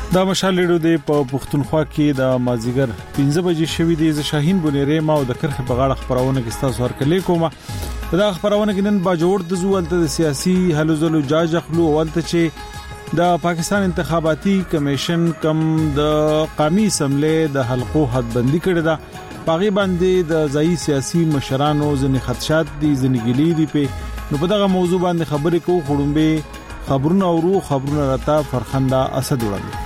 دا مشال لیدو دی په پښتونخوا کې د مازیګر 15 بجې شوې دی ز شاهین بونیری ما او د کرخ په غاړه خبرونه کې تاسو ورکلې کومه دا خبرونه کې نن باجوړ د زوالته د سیاسي هلو ځلو جاج خپلو ولته چې د پاکستان انتخاباتي کمیشن کم د قومي اسمبلی د حلقو حدبندي کړی دا پاغي باندې د ځای سیاسي مشرانو ځنې خدشات دي ځنې ګلې دي په نو په دغه موضوع باندې خبرې کوو خړومبه خبرونه اورو خبرونه راته فرخنده اسد وړاندې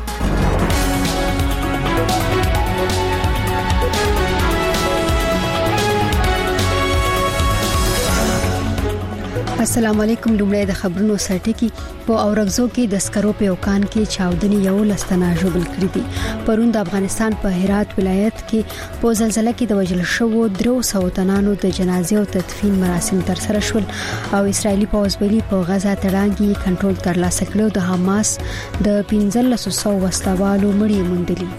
السلام علیکم لومړی د خبرونو سرټکی په اورغزو کې د سکرو په اوکان کې چاودنې یو لستنا جوړ کړې دي پرون د افغانستان په هرات ولایت کې په زلزلہ کې د وژل شوو 300 تنانو د جنازې او تدفین مراسم ترسره شول او اسرایلی پوځبلي په غزا تړانګي کنټرول ترلاسه کړو د حماس د 1500 وسلوالو مړي موندلي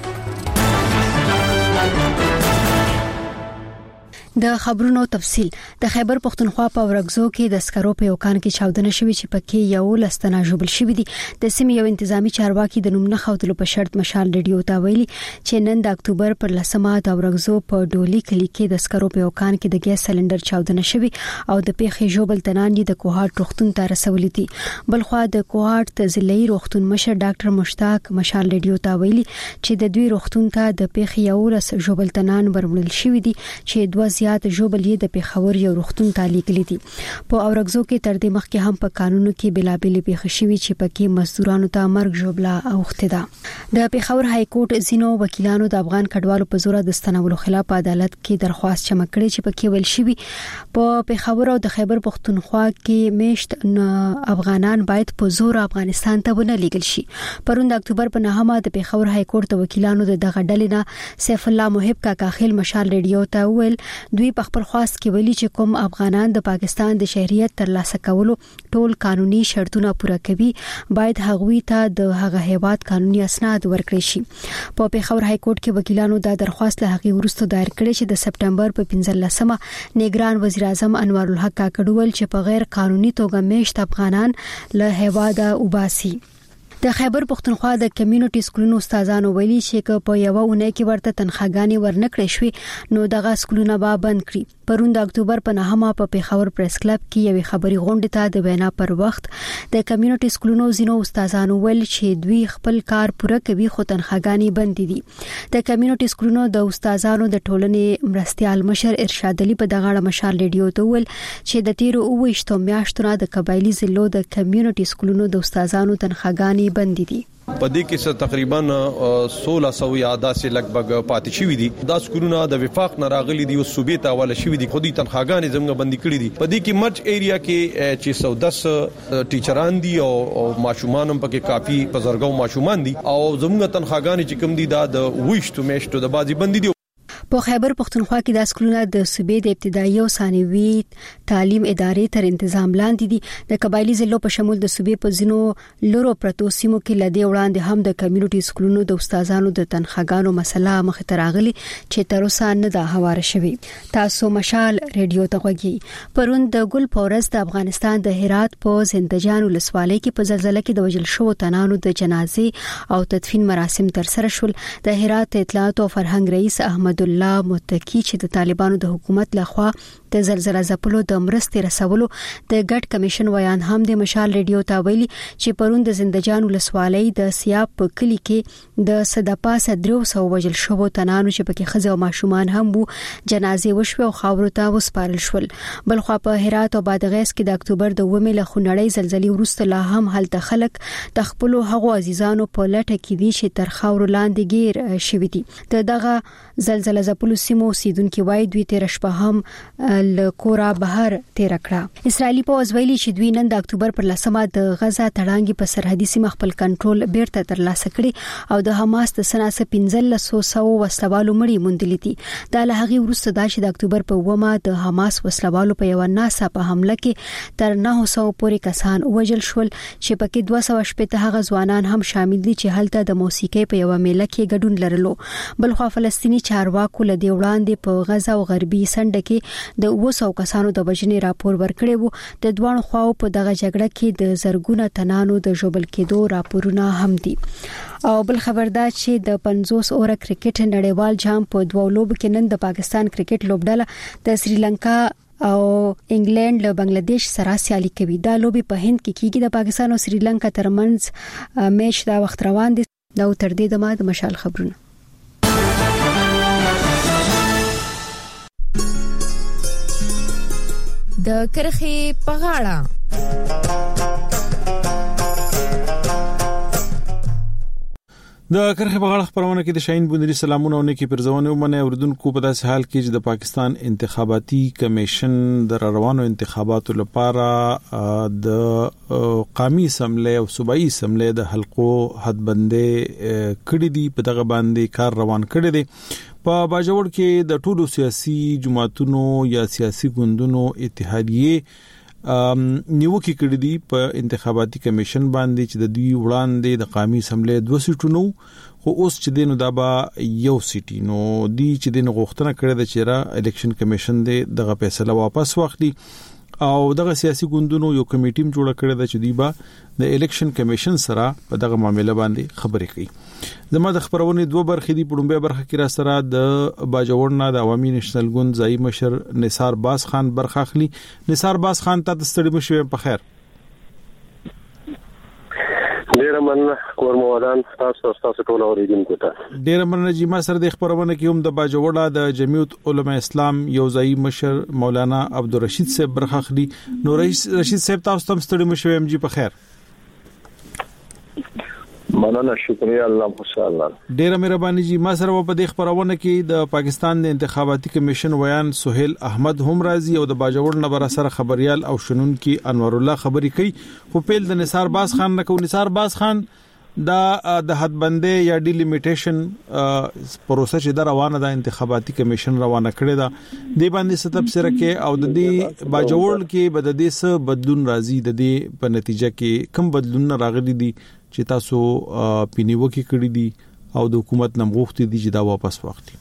د خبرونو تفصيل د خیبر پختونخوا په ورغزو کې د سکرو په اوکان کې چاودنه شوې چې پکې یو لستنا جوړ شوې دي د سیمې یو انتظامی چارواکي د نوم نه خوتلو په شرط مشال ریډیو ته ویلي چې نن د اکتوبر پر 10مه د ورغزو په ډولي کلی کې د سکرو په اوکان کې د ګیس سلندر چاودنه شوې او د پیښې جوبل تنان د کوهاټ روختون ته رسولې دي بلخوا د کوهاټ ضلعي روختون مشر ډاکټر مشتاق مشال ریډیو ته ویلي چې د دوی روختون ته د پیښې یو لس جوبل تنان ورمړل شوې دي چې دوه د جوبلې د پیښور یو روختون تعلیق لیدي په اورغزو کې تر دې مخکې هم په قانونو کې بلابلې پیښې شوې چې پکې مزدورانو ته مرګ جوبلا اوخته ده د پیښور های کورټ زینو وکیلانو د افغان کډوالو په زور د ستنولو خلاف عدالت کې درخواست چمک کړي چې پکې ویل شوی په پیښور او د خیبر پختونخوا کې میشت افغانان باید په زور افغانستان ته ونه لیږل شي پرون د اکتوبر په 9مه د پیښور های کورټ د وکیلانو د دغه ډلې نه سیف الله محب کاکا خیل مشال ریډیو ته ویل دوی په خپل خاص کې ویلي چې کوم افغانان د پاکستان د شهريت ترلاسه کولو ټول قانوني شرطونه پوره کوي باید هغوی ته د هغه هیواد قانوني اسناد ورکړي شي په پیښور های کورټ کې وکیلانو دا درخواست له هغه وروسته دایر کړی چې د سپټمبر په 15مه نگران وزیر اعظم انوار الحق کاکړول چې په غیر قانوني توګه میشت افغانان له هیواده وباسي د خیبر پختونخوا د کمیونټي سکولونو استادانو ویلي چې په یو اونۍ کې ورته تنخواګانی ورنکړې شوې نو دغه سکولونه به بند کړي پرون د اکتوبر په 9مه په پیښور پریس کلب کې یوې خبري غونډې ته د وینا پر وخت د کمیونټي سکولونو زینو استادانو ویل چې دوی خپل کار پوره کوي خو تنخواګانی بند دي د کمیونټي سکولونو د استادانو د ټولنې مرستيال مشر ارشاد علي په دغه اړه مشال ریډیو ته ویل چې د 13 میاشتو د قبایلی ضلعو د کمیونټي سکولونو د استادانو تنخواګانی بند دي پدې کې تقریبا 1600 یا داسې لګبګ پاتې شوی دي دا سکولونه د وفاق نه راغلي دي او صوبې ته حواله شوی دي خودي تنخواګانې زموږ بندي کړې دي پدې کې مرچ ایریا کې 610 ټیچران دي او ماشومان هم پکې کافي بزرګو ماشومان دي او زموږ تنخواګانې چې کوم دي دا د وښتو میشتو د بازي بندي دي په خیبر پختونخوا کې د سکولونو د صوبې د ابتدایي او ثانوي تعلیم ادارې تر تنظیم لاندې دي د قبایلی ضلعو په شمول د صوبې په ځینو لورو پرتو سیمو کې لدی وړاندې هم د کمیونټي سکولونو د استادانو د تنخواګانو مسله مخ ته راغلي چې تر اوسه نه ده هواره شوی تاسو مشال ریډیو ته غوږی پرون د ګل پورز د افغانستان د هرات په زندجان ولسوالۍ کې په زلزلہ کې د وژل شوو تنانو د جنازې او تدفین مراسم ترسره شول د هرات اطلاعات او فرهنګ رئیس احمد الله متکی چې د طالبانو د حکومت لخوا د زلزلہ ځپلو د مرستې رسولو د ګډ کمیشن ویان هم د مشال ریډیو ته ویلي چې پرون د زندجان ولسوالۍ د سیاب په کلی کې د صدپاسه 300 وژل شوو تنانو چې پکې خزه او ماشومان هم وو جنازې وشوه او خاورو ته وسپارل شول بلخوا په هرات او بادغیس کې د اکتوبر د 9مه له خونړۍ زلزلې وروسته لا هم هلته خلک د خپل هغو عزیزانو په لټه کې دي چې تر خاورو لاندې گیر شوي دي دغه زلزلہ ځپلو سیمو سیدونکو وای دوی تیر شپه هم لکورا بهر تیر کړه اسرایلی پوځ ویلي چې دوی نن د اکتوبر پر 10مه د غزا تړانګي په سرحدي سیمه خپل کنټرول بیرته ترلاسه کړي او د حماس د سناسه 1500 وسلوالو مړي موندلي دي دا له هغه وروسته چې د اکتوبر په 9مه د حماس وسلوالو په یو ناسا په حمله کې تر 900 پورې کسان وژل شول چې پکې 280 هغه ځوانان هم شامل دي چې هلته د موسیقي په یو میله کې ګډون لرلو بلخوا فلسطینی چارواکو خلکو له دی وړاندې په غزا او غربي سند کې د 200 کسانو د وژنې راپور ورکړی وو. د دوه خواو په دغه جګړه کې د زرګونه تنانو د ژوبل کېدو راپورونه هم دي. او بل خبردار چې د 50 اوور کرکټ نړیوال جام په دوه لوبو کې نن د پاکستان کرکټ لوبډله د سریلانکا او انګلند له بنگلاديش سره سیالي کوي. دا لوبي په هند کې کیږي. د پاکستان او سریلانکا ترمنځ میچ دا وخت روان دي. دا تر دې د مشال خبرونه. د کرخي په غاړه د کرخه په غاړه خبرونه کې د شاهین بوندري سلامونه او نیکی پرځونه ومنه اوردونکو په داسې حال کې چې د پاکستان انتخاباتي کمیشن د روانو انتخاباتو لپاره د قومي اسمبلی او صوبایي اسمبلی د حلقو حدبندې کړې دي. په دغه باندې کار روان کړی دی. په باجوړ کې د ټولو سیاسي جماعتونو یا سیاسي ګوندونو اتحادیه نیوکه کړې دي په انتخاباتي کمیشن باندې چې د دوی وړاندې د قومي اسمبلی 2 سیټونو خو اوس چې دینو دا به یو سیټي نو دی چې دین غوښتنه کړې ده چې را الیکشن کمیشن دغه فیصله واپس واخلي او دغه سیاسي ګوندونو یو کمیټیم جوړ کړی ده چې دی به د الیکشن کمیشن سره په دغه معاملې باندې خبرې کوي. زما د خبرونه دوه برخې دي. په لومړی برخه کې را سره د باجوړنا د عوامي نېشنل ګوند ځای مشر نثار باز خان برخه اخلي. نثار باز خان ته د ستړي مشو په خیر. ډیر مننه کورمودان تاسو ټول اوریدونکو ته. ډیر مننه چې ما سره د خبرونه کې هم د باجوړا د جمعیت علماء اسلام یو ځای مشر مولانا عبدالرشید صاحب برخه اخلي. نو رشید صاحب تاسو تم ستړي مشو ام جی په خیر. مننه شکریا الله خوشاله. ډیر مهرباني جی. ما سره په دې خبرونه کې د پاکستان د انتخاباتي کمیشن ویان سہیل احمد هم راضي او د باجوړ نه بر سره خبريال او شنن کې انور الله خبري کوي. خو پیل د نثار باز خان نه کو. نثار باز خان دا د حدبندې یا ډیلیمیټیشن پروسه چې دا روانه ده انتخاباتي کمیشن روانه کړې ده د باندې ستب سره کې او د دې باجوړ کې بد دې څه بدلون راځي د دې په نتیجه کې کوم بدلون راغلي دي چې تاسو پینیوکي کړی دي او د حکومت نمغوښتي دي چې دا واپس واخلي.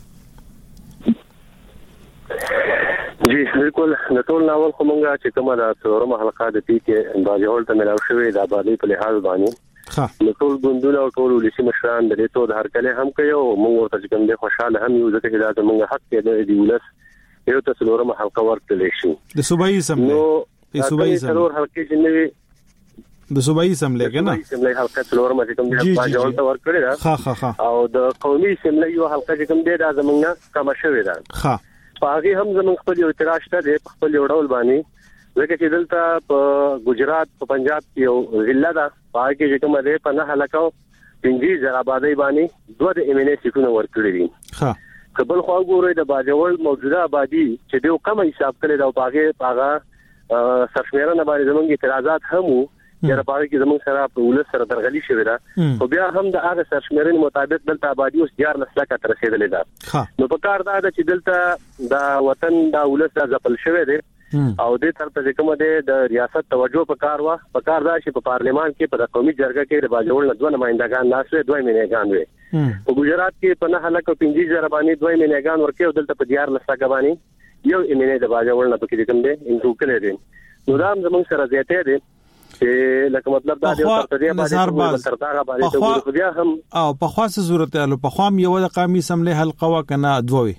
جی بالکل د ټول ناول کومه چې کومه د څلورمه حلقه د پی کې باجوړ ته ملاو شوې د آبادی په لحاظ باندې نو ټول ګوندونه او ټول ولسی مشران د دې ته د هرکله هم کوي او موږ ورته کوم د خوشاله هم یو ځکه چې دا موږ حق کې د ولس یو ته څلورمه حلقه ورکړل شي د صوبایي اسمبلی. نو د صوبایي څلور حلقې چې نوي د صوبایي اسمبلی کنه اسمبلی حلقه څلورمه چې کوم د باجوړ ته ورکړل ها او د قومي اسمبلی یو حلقه چې کوم د زمونږه کم شوې ده. ها هغه هم زمونږ خپل یو اعتراض ته د خپل ډول باندې ځکه چې دلته په ګجرات په پنجاب کې یو ضلع ده پای کې چې کومه ده په نه حلقه 50,000 آبادی باندې دوه د امنیت سیټونه ورکړي دي. ها قبل خو ګورې د باجوړ موجوده آبادی چې دیو کم حساب کړي دا پاغه سرشمیرنه باندې زمونږ اعتراضات هم وو چې په اړه کې زمونږ سره په ولس سره درغلي شوې ده خو بیا هم د هغه سرشمیرنې مطابق دلته آبادی اوس 14 لک تر رسیدلې ده. نو په کار دا چې دلته د وطن د ولس د ځپل شوې ده او د تر په کومه د ریاست توجه په کار دا چې په پارلیمان کې په قومي جرګه کې د باجوړ نه دوه نمائندگان ناسوي دوه مینهګان وي. په ګجرات کې په نه حلقه 50,000 باندې دوه مینهګان ورکې او دلته په 14 لک باندې یو امینه د باجوړ نه پکې کوم دي انټو کړي دي. نو دا زموږ سره زیاته دي چې لکه مطلب دا دی تر دې باندې تر دا باندې بیا هم او په خاصه صورت حال په خام یو د قومي اسمبلی حلقه وکنه دوه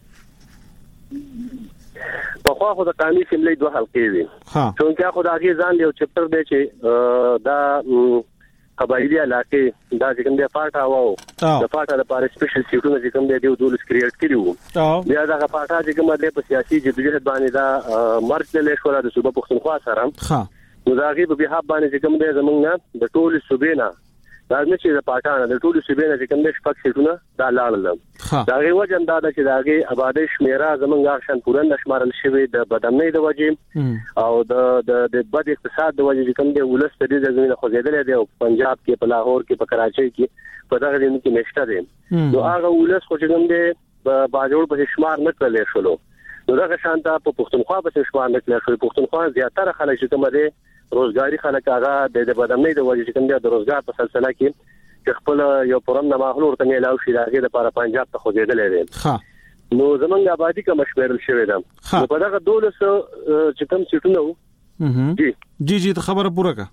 په خو د قومي اسمبلی دوه حلقې دي. څنګه خو دا غي ځان یو چپټر دی چې دا قبایلی علاقې دا چې کوم دی پاټا وو د پاټا لپاره سپیشل سیټونه چې کوم دی د دولس کریټ کړیو بیا دا پاټا چې کوم دی په سیاسي جدوجہد باندې دا مرچ له شوره د صوبه پښتونخوا سره نو دا غي په بیا باندې چې کوم دی زمونږ د ټول صوبې نه دا نه چې د پاټا د ټول صوبې نه چې کوم دی شپږ سیټونه دا لاړل دا غي وجه دا چې دا غي آبادی شمیره زمونږ شان پورن شمارل شوی د بدامنۍ د وجه او د بد اقتصاد د وجه چې کوم دی ولس په دې ځای خو زیدل دی او پنجاب کې په لاهور کې په کراچۍ کې په دغه ځای کې نشته دي نو هغه ولس خو چې کوم دی باجوړ په شمار نه کړل شو نو دا شانته په پښتونخوا په شمار نه کړل شو. پښتونخوا زیاتره خلک چې کوم دی روزګاری خلک هغه د بدامنۍ د وجه چې کوم دی د روزګار په سلسله کې خپل یو پرم نه ماحول ورته ملاو شي راغی د لپاره پنجاب ته خو زیدل دي. نو زمونږ آبادی کوم شمیرل شوی ده نو په دغه 1200 چې کوم سیټونه وو جی ته خبره پوره کا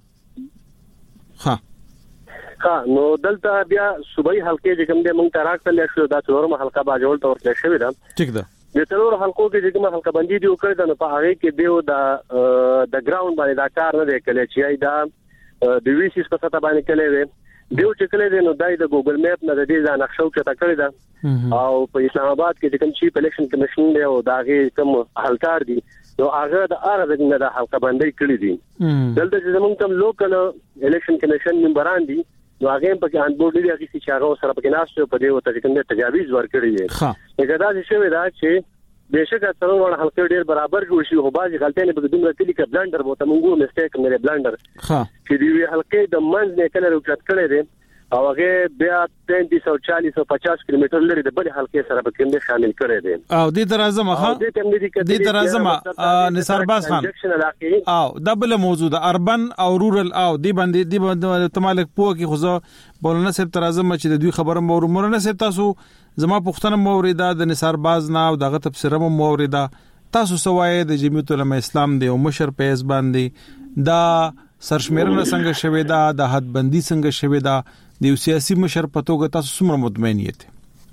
نو دلته بیا صوبایي حلقې چې کوم دې مونږ ته راکړل شو دا څلورمه حلقه باجوړ ته ورکړل شوې ده ټیک ده د څلور حلقو کې چې کومه حلقه بندي دی وکړه نو په هغه کې دیو د ګراوند باندې دا کار نه دی کړی چې دا د وی سی په ستا باندې کړی دی دیو چې کړی دی نو دای د ګوګل میپ نه د دې ځان نقشه چته کړی ده او په اسلام آباد کې چې کوم چیف الیکشن کمیشن دی او داغه کوم حلقار دي نو هغه د ارغ نه د حلقه بندي کړی دي دلته چې زمونږ کوم لوکل الیکشن کمیشن ممبران دي نو هغه په کې ان بورډ لري چې هغه سره په کې ناشته په دې وته چې کوم تجاویز ورکړي دي دا چې شوی دا چې بهشکه څلور حلقې ډیر برابر جوړ شي خو بعضی غلطۍ نه بګدوم راکلي ک بلندر بوته مونږه میسټیک مې بلندر چې دی حلقې د منځ نه کله روکټ کړي دي او هغه بیا 340 او 50 کیلومتر لري د بل حلقې سره په کې شامل کړي دي او دې ترازم نثار باز خان او دبل موجوده اربن او رورل او دې باندې تمالک پوه کې خو بولنه سب ترازم چې د دوی خبره مورونه سب تاسو زما پښتنه موریدا د نثار باز نه او دغه تفسیره موریدا تاسو سوای د جمعیت العلماء اسلام دی او مشر پیس باندې دا سرشمیرنه څنګه شوي دا د حد بندي څنګه شوي دا د سیاسي مشر په توګه تاسو څومره مطمئن یې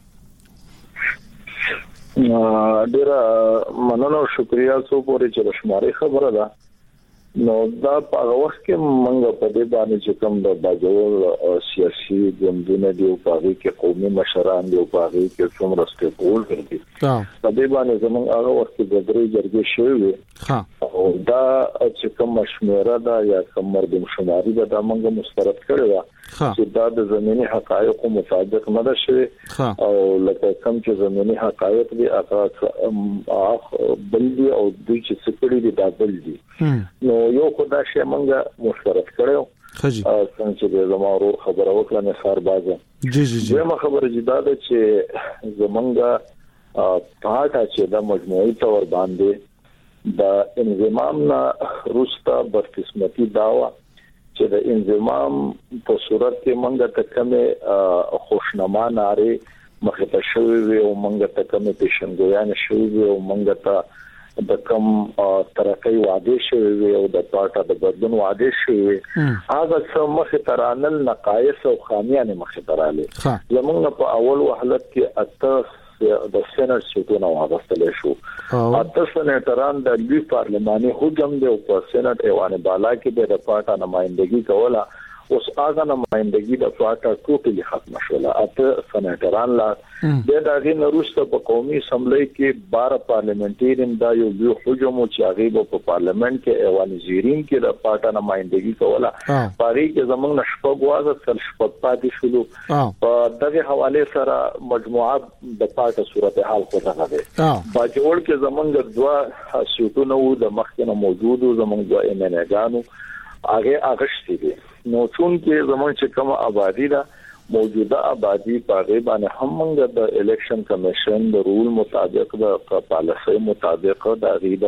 ډیر مننه او شکریا څو پورې چې شماري خبره ده نو دا په وخت کې موږ په دې باندې چې کوم د باجوړ سیاسي ګوندونه دی او په هغه کې قومي مشران دی او په هغه کې څومره سټیکول دي په دې باندې زموږ هغه وخت کې د درې جرګې شوې او دا چې کوم مشوره ده یا کوم مردم شماري ده دا موږ مسترد کړی ده چې دا د زميني حقایقو مطابق نه ده شوی او لکه کوم چې زميني حقایق دي هغه بل دي او دوی چې سپړي دي دا بل دي نو یو خدای شي موږ مشترک کړو څنګه چې زموږ خبره وکړه نه خار بازه جی ما خبره جدا ده چې زمونږه پاټه چې د مجموعي تور باندې د انضمام نه روستا بدقسمتي داوا چې د انضمام په صورت کې موږ ته کومه خوشنما ناره مخه ته شوی وي او موږ ته کومه پیشنګویان شوی وي او موږ ته د کوم ترقی وعده شوی وي او د پاټه د بدلون وعده شوی وي هغه څه مخه ترانل نقایص او خامیان مخه تراله زمونږ په اول وحلت کې اته د سېنات سټونه واغستل شو اته سېناتران د لوی پارلماني حکم دی او په سېنات ایوان بالا کې د پاټه نمائندګي کوله اوس هغه نمائندګي د پاټه ټوټلی ختم شوله اته سېناتران لا د دغه نورسته په قومي اسمبلی کې 12 پارلیمنټریان دا یو لوی حکم چې هغه په پارلیمنت کې ایوان زیرین کې د پاټه نمائندګي کوله پاري کې زمونږ نشپګ وازه تل شپږ پاتې شولو په دغه حواله سره مجموعه د پاټه صورتحال کو راغله باجوړ کې زمونږ دوا سیټونه وو د مخکنه موجودو زمونږ دوا ایمنګانو هغه اغشتي دي نو چون کې زمونږ چې کوم آبادی دا موجوده آبادی په غیبانه هم موږ د الیکشن کمیشن د رول مطابق د پالیسي مطابق د غیبه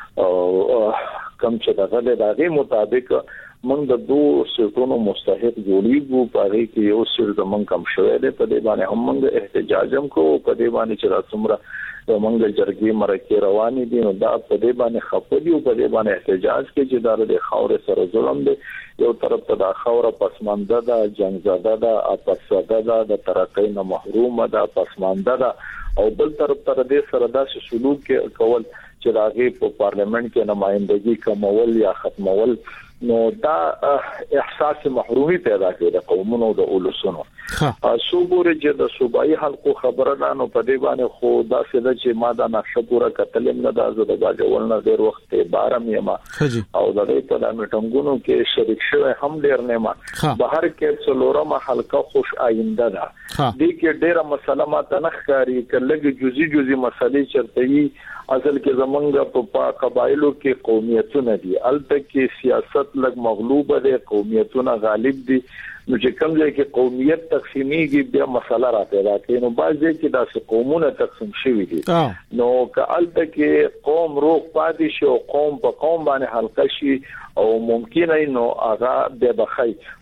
کم چې دغه مطابق موږ د دوه سیټونو مستحق جوړیږو په هغه کې یو سیټ زمونږ کم شوی دی په دې باندې هم موږ احتجاج هم کوو په دې باندې چې راتمره موږ جرګې مرکه روانې دي نو دا په دې باندې خپل یو په دې باندې احتجاج کې چې دا د خاورې سره ظلم دی یو طرف ته د خاوره پسمانده ده جنگ زده ده اپساده ده د ترقۍ نه محروم ده پسمانده ده او بل طرف ته د سره داسې سلوک کول چې راغي په پارلیمنت کې نمائندګي کمول یا ختمول نو دا احساس محرومي پیدا کوي د قومونو د اولسونو صوبوري چې د صوبایي حلقو خبره ده نو په دې باندې خو دا څه چې ما دا نقشه پورا کتلم نه دا زه د باجوړ نه ډیر وخت بارم یم او د دې په د میټنګونو کې شریک شوی هم ډیر نه ما بهر کې څلورمه حلقه خوش آینده ده دې کې ډیره مسله ماته نه ښکاری کله جزئی مسلې چرته اصل کې زمونږ په قبایلو کې قومیتونه دي البته کې سیاست لګ مغلوبه ده قومیتونه غالب دي نو چې کوم ځای کې قومیت تقسیمیږي بیا مسله راځي راکې نو بعضی کې داسې قومونه تقسیم شوي دي نو که البته کې قوم روغ پاتې شي او قوم په قوم باندې حلقه شي او ممکنه نو هغه د بخای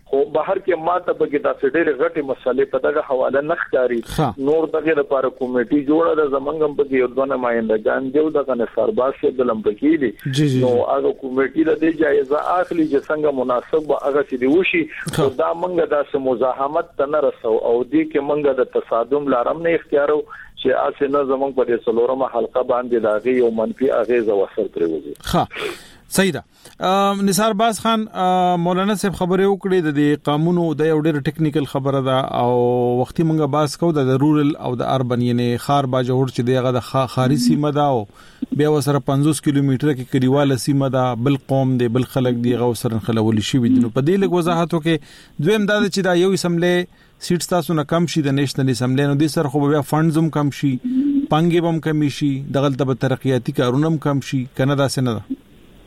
خو بهر کې ماته بګی دا ډېر غټي مسلې په دغه حواله نخکاری نور دغه لپاره کمیټي جوړه د زمنګم بګی یو دونه ماینده دیو دغه نه سرباز د لمبکی دي نو هغه کمیټي د دې جایزه اخلي چې څنګه مناسب هغه چې دی وشي دا منګه د مزاحمت تنه رسو او دې کې منګه د تصادم لارم نه اختیارو چې اسه نه زمونږ په دې سلورمه حلقه باندې داغي یو منفي اغیزه وسر پرې وځي صحیح ده نثار باز خان مولانا صاحب خبره وکړه د قانونو د یو ډېر ټیکنیکل خبره ده او وختي مونږه باز کو د رورل او د اربن یعنی خار باجوړ چې دغه د خاري سیمه ده او بیا وسره 50 کیلومتره کې کډیواله سیمه ده بل قوم دی بل خلک دی غو سره خلول شي ودنو په دې لګ وضاحتو کې دویم دا چې دا یو اسمبلی سیټ تاسو نه کم شي د نېشنل اسمبلی نو د سر خو بیا فندزم کم شي پنګي بم کم شي دغه د ترقیاتی کارونه کم شي کنه دا سن ده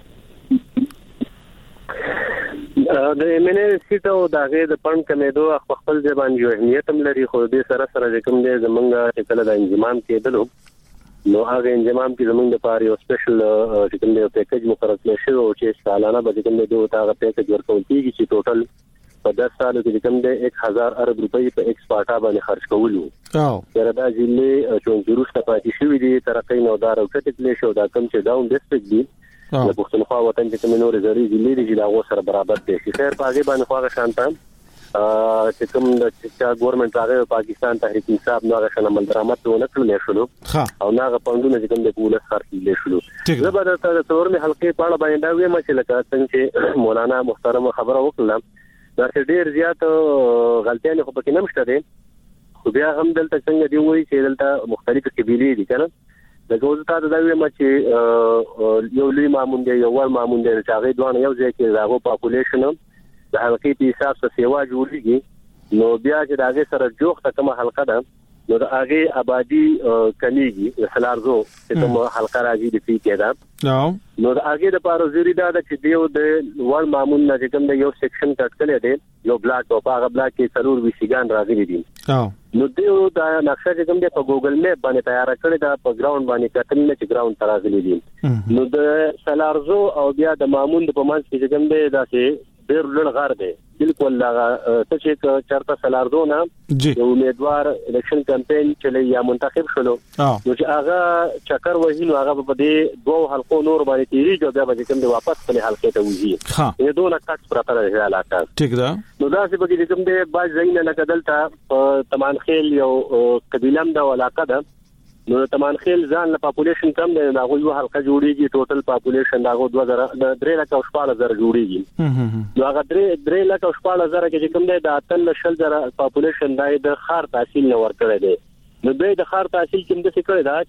د ایمنه سیټو دغه د پند کمیدو خپل ځبان یو اهمیت هم لري خو دې سره کوم دې زمونږه چې کله د انجمام کېدلو نو هغه انجمام کې زمونږ د پاره یو سپیشل چې کوم دې پیکیج مقرر کړی شو چې سالانه به کوم دې دا پیکیج ورکول کیږي چې ټوټل په 10 سالو کې کوم دې 1000 ارب روپۍ په ایکسپورټا باندې خرج کولو تر دا ځلې چې جوړښت پاتې شوی دی ترقې نو دار او کټکلی شو دا کوم چې داون ډیسټریکټ دی د پښتونخوا وطن چې کوم نور زری ضلع دي چې دا سره برابر دي چې خیر پاګې باندې خواغه شانتان چې کوم د ګورنمنت هغه پاکستان تحریک انصاف نو هغه شنه درامت ونه کړل شلو او هغه پوندونه چې کوم د پولیس خرڅ شلو زبر د څورمه حلقې په اړه باندې دا ویل چې لکه څنګه چې مولانا محترم خبره وکړه دا ډېر زیات غلطیاں خو پکې نمشته دي خو بیا هم دلته څنګه دی وایي چې دلته مختلفه قبيله دي کنه دغه وځه دا ویل چې یو لوی مامون دی یو ور مامون دی چې هغه دوه یو ځای کې راغو پاپولیشن د حلقې په حساب سره سیوا جوړیږي نو بیا چې دغه سره جوخته کومه حلقه ده نو د هغه آبادی کمیږي د سلارزو چې کومه حلقه راځي د پی کې ده نو د هغه د پاره زیری دا چې دیو د ور مامون نه کوم د یو سیکشن کټ کړی دی یو بلاک او هغه بلاک کې ضرور ویشيګان راغلي دي نو دیو دا نقشه چې کوم دی په ګوګل میپ باندې تیار کړی دا په ګراوند باندې کتل نه چې ګراوند ترازلی دي نو د سلارزو او بیا د مامون په منځ کې کوم دی دا چې ډېر لږ غار دی بالکل لا ته چې چرته سلارزو نه یو امیدوار الیکشن کمپاین چلی یا منتخب شلو نو چې هغه چکر وهینو هغه په دې دوه حلقو نور باندې تیریږي بیا به کوم دی واپس په حلقې ته وځي یی دوه کټ پراته راځي علاقه ټیک ده نو دا چې به کوم دی باز زین نه کدلته تمان خیل یو قبیلم دا علاقه ده نو تمان خیل ځان له پاپولیشن کم دی دا یو حلقه جوړیږي ټوټل پاپولیشن دا 3,14,000 جوړیږي نو هغه 3,14,000 کې کوم دی دا 3,000 پاپولیشن د خار تحصیل نه ورکړی دی نو د خار تحصیل کوم د څه کړی دا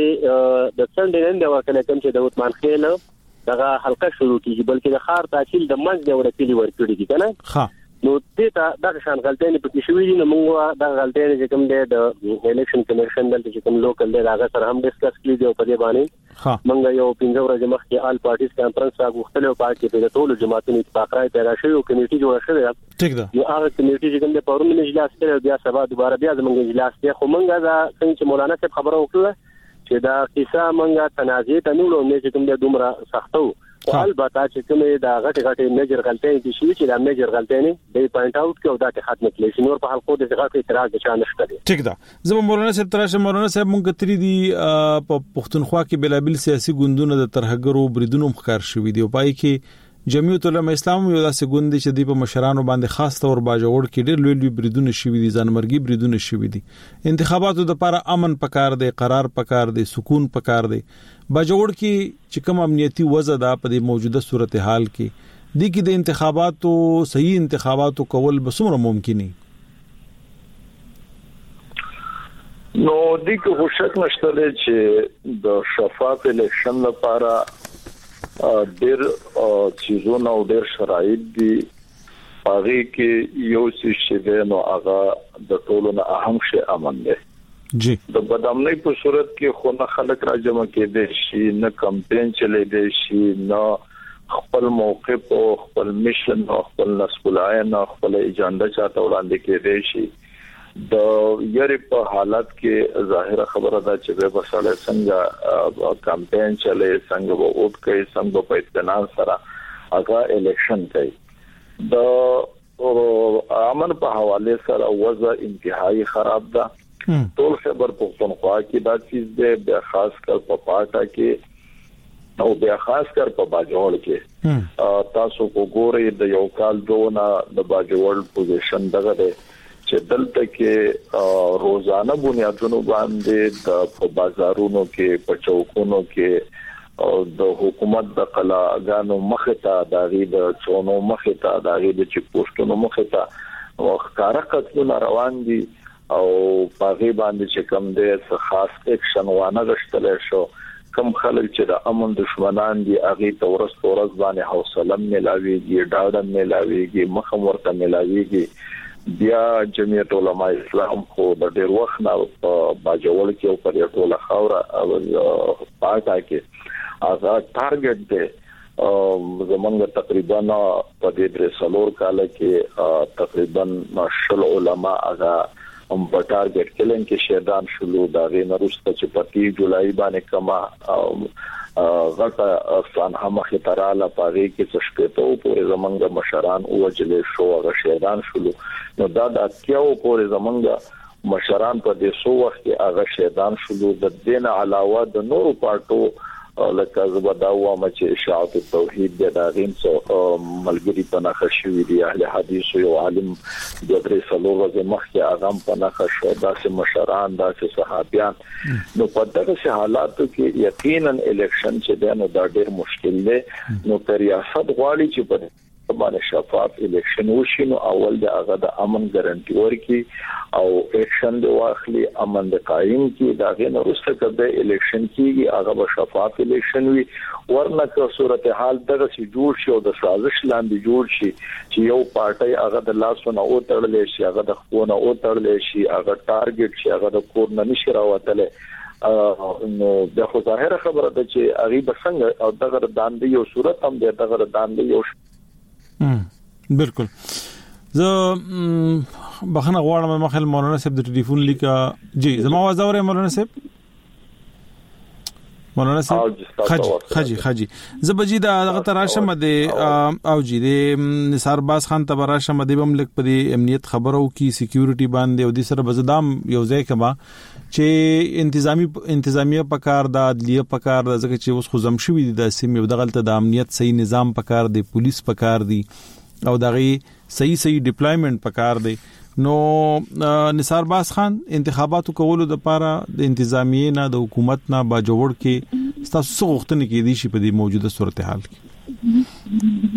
چې د څنډې نه ورکړل کوم چې د عثمان خیل دغه حلقه شروع کیږي بلکې د خار تحصیل د منځ دی ورکړي ورکړي دي کنه نو دې ته د شان غلطۍ په شوې دي نو موږ دا غلطۍ چې کوم دی د الیکشن کمیشن دلته چې کوم لوکل دی هغه سره هم ډیسکس کړی دی په دې باندې موږ یو 15 ورځې مخکې آل پارټیز کانفرنس راغوښتلو پارټي په ټولو جماعتونو اتفاق راځي پیدا شوی او کمیټي جوړه شوې ټیک ده نو هغه کمیټي چې کوم دی پرون اجلاس کړو بیا سبا دوباره بیا زموږ اجلاس دی خو موږ دا څنګه چې مولانا صاحب خبره وکړه چې دا قصه موږ تنازع ته نو نه چې کوم دی دومره سختو البته چې کومه دا غټه میجر غلطۍ دي چې دا میجر غلطۍ نه دی پوینټ اوټ کړو دا ته ختم کړي شنو په حلقو د غټه اعتراض نشته دي ټیک ده زه مولانا صاحب تراشه مولانا صاحب مونږ تری دي په پښتونخوا کې بلابل سیاسي ګوندونه د ترهګرو بریدونو مخکار شوې دي او پای کې جمعیت العلماء اسلام یو داسې ګوند چې د په مشرانو باندې خاص تور باجوړ کې ډېر لوی بریدونه شوې دي ځانمرګي بریدونه شوې دي انتخاباتو د لپاره امن پکار دی قرار پکار دی سکون پکار دی باجوړ کې چې کوم امنیتي وضع ده په دې موجوده صورتحال کې د کې د انتخاباتو صحیح انتخاباتو کول بسمره ممکن نه نو د کوم شک نشته چې د شفاف الیکشن لپاره ډېر چیزونه او ډېر شرایط دي هغه کې یو څه نو هغه د ټولو نه اهم شی امن دی جی د بدامنۍ په صورت کې خو نه خلک راجمع کېدي شي نه کمپاین چلے دي شي نه خپل موقف او خپل میشن او خپل مسؤلیت او خپل اجنډا چاته وړاندې کېدي شي د یاري په حالت کې ظاهره خبره ده چې به وساله څنګه کمپاین چلے څنګه ووټ کوي څنګه په اطمینان سره هغه الیکشن کوي د امن په حواله سره وضع انتهایی خراب ده. ټول خبر پښتونخوا کې دا چیز ده، د خاص کر په پاټا کې او بیا خاص کر په باجوړ کې تاسو وګورئ د یو کال دونه د باجوړ پوزیشن دغه ده چې دلته کې روزانه بنیادونو باندې د بازارونو کې په چوکونو کې او د حکومت د قلاګانو مخته د غي د چونو مخته د غي د چک پوسټونو مخته وختاره قتلونه روان دي او په غي باندې چې کوم د خاص اکشن وانه غشتل شو. کم خلک چې د امن دشمنان دي هغه تورس باندې حوصله ملاويږي، ډاډ ملاويږي، مخم ورته ملاويږي. بیا جمعیت علماء اسلام خو د ډیر وخت نه په باجوړ کې او پر ټوله خاوره او پاټا کې هغه ټارګټ دی. زمونږ تقریبا په دې درې سلور کال کې تقریبا 10 علماء هغه هم په ټارګټ کې لنګ شهیدان شلو. دا غي نرسته چې په 3 جولای باندې کما غټه افغان هم خطراله پاره کې څه شپته پورې زمونږ مشران او وجلې شو هغه شهیدان شلو. نو دا د کیاو پورې زمونږ مشران په دې سو وخت کې هغه شهیدان شلو. د دین علاوه د نورو پارټو لکه زبدا و ما چې اشاعت التوحید د داغین سو ملګری په نخښ شوی دی، اهل حدیث یو عالم د درې سلو ورځې مخکې اعظم په نخښ شو، داسې مشران، داسې صحابیان. نو په دغه حالاتو کې یقینا الیکشن چې دی نو دا ډیر مشکل دی. نو پر ریاست غواړي چې په باندې شفاف الیکشن وشي. نو اول د هغه د امن ګارانټي ورکړي او اکشن د واخلي، امن د قائم کی. دا غي نورسته کده الیکشن کیږي هغه به شفاف الیکشن وي. ورنه که صورتحال دغه سي جوړ شي او د سازش لاندې جوړ شي چې یو پارټي هغه د لاسونه او تړلې شي، هغه د خونه او تړلې شي، هغه ټارګټ شي، هغه د کور نه نشي راوتله. نو د خو ظاهره خبره ده چې هغه بسنګ او دغه داندې یو صورت هم د دغه داندې یو بالکل. زه بخنه غواړم مخل مولانا صاحب د ټلیفون لیکا جی زما आवाज اورئ مولانا صاحب؟ مولانا صاحب خجي زبجی دا دغه تراشم د او جی د نثار باز خان تبراشم د مملک په امنیت خبرو کی سکیورټي باندې او د سره بزدام یو ځای کما چې انتظامیه پکار د عدلیه پکار د ځکه چې اوس خو زم شوی د سیمه دغلت د امنیت صحیح نظام پکار دی، پولیس پکار دی او دغه صحیح ډیپلایمنٹ پکار دی. نو نثار باز خان انتخاباتو کولو د پاره د انتظامیه نه د حکومت نه باجوړ کې تاسو غوښتنه کې دي شي په دې موجوده صورتحال کې.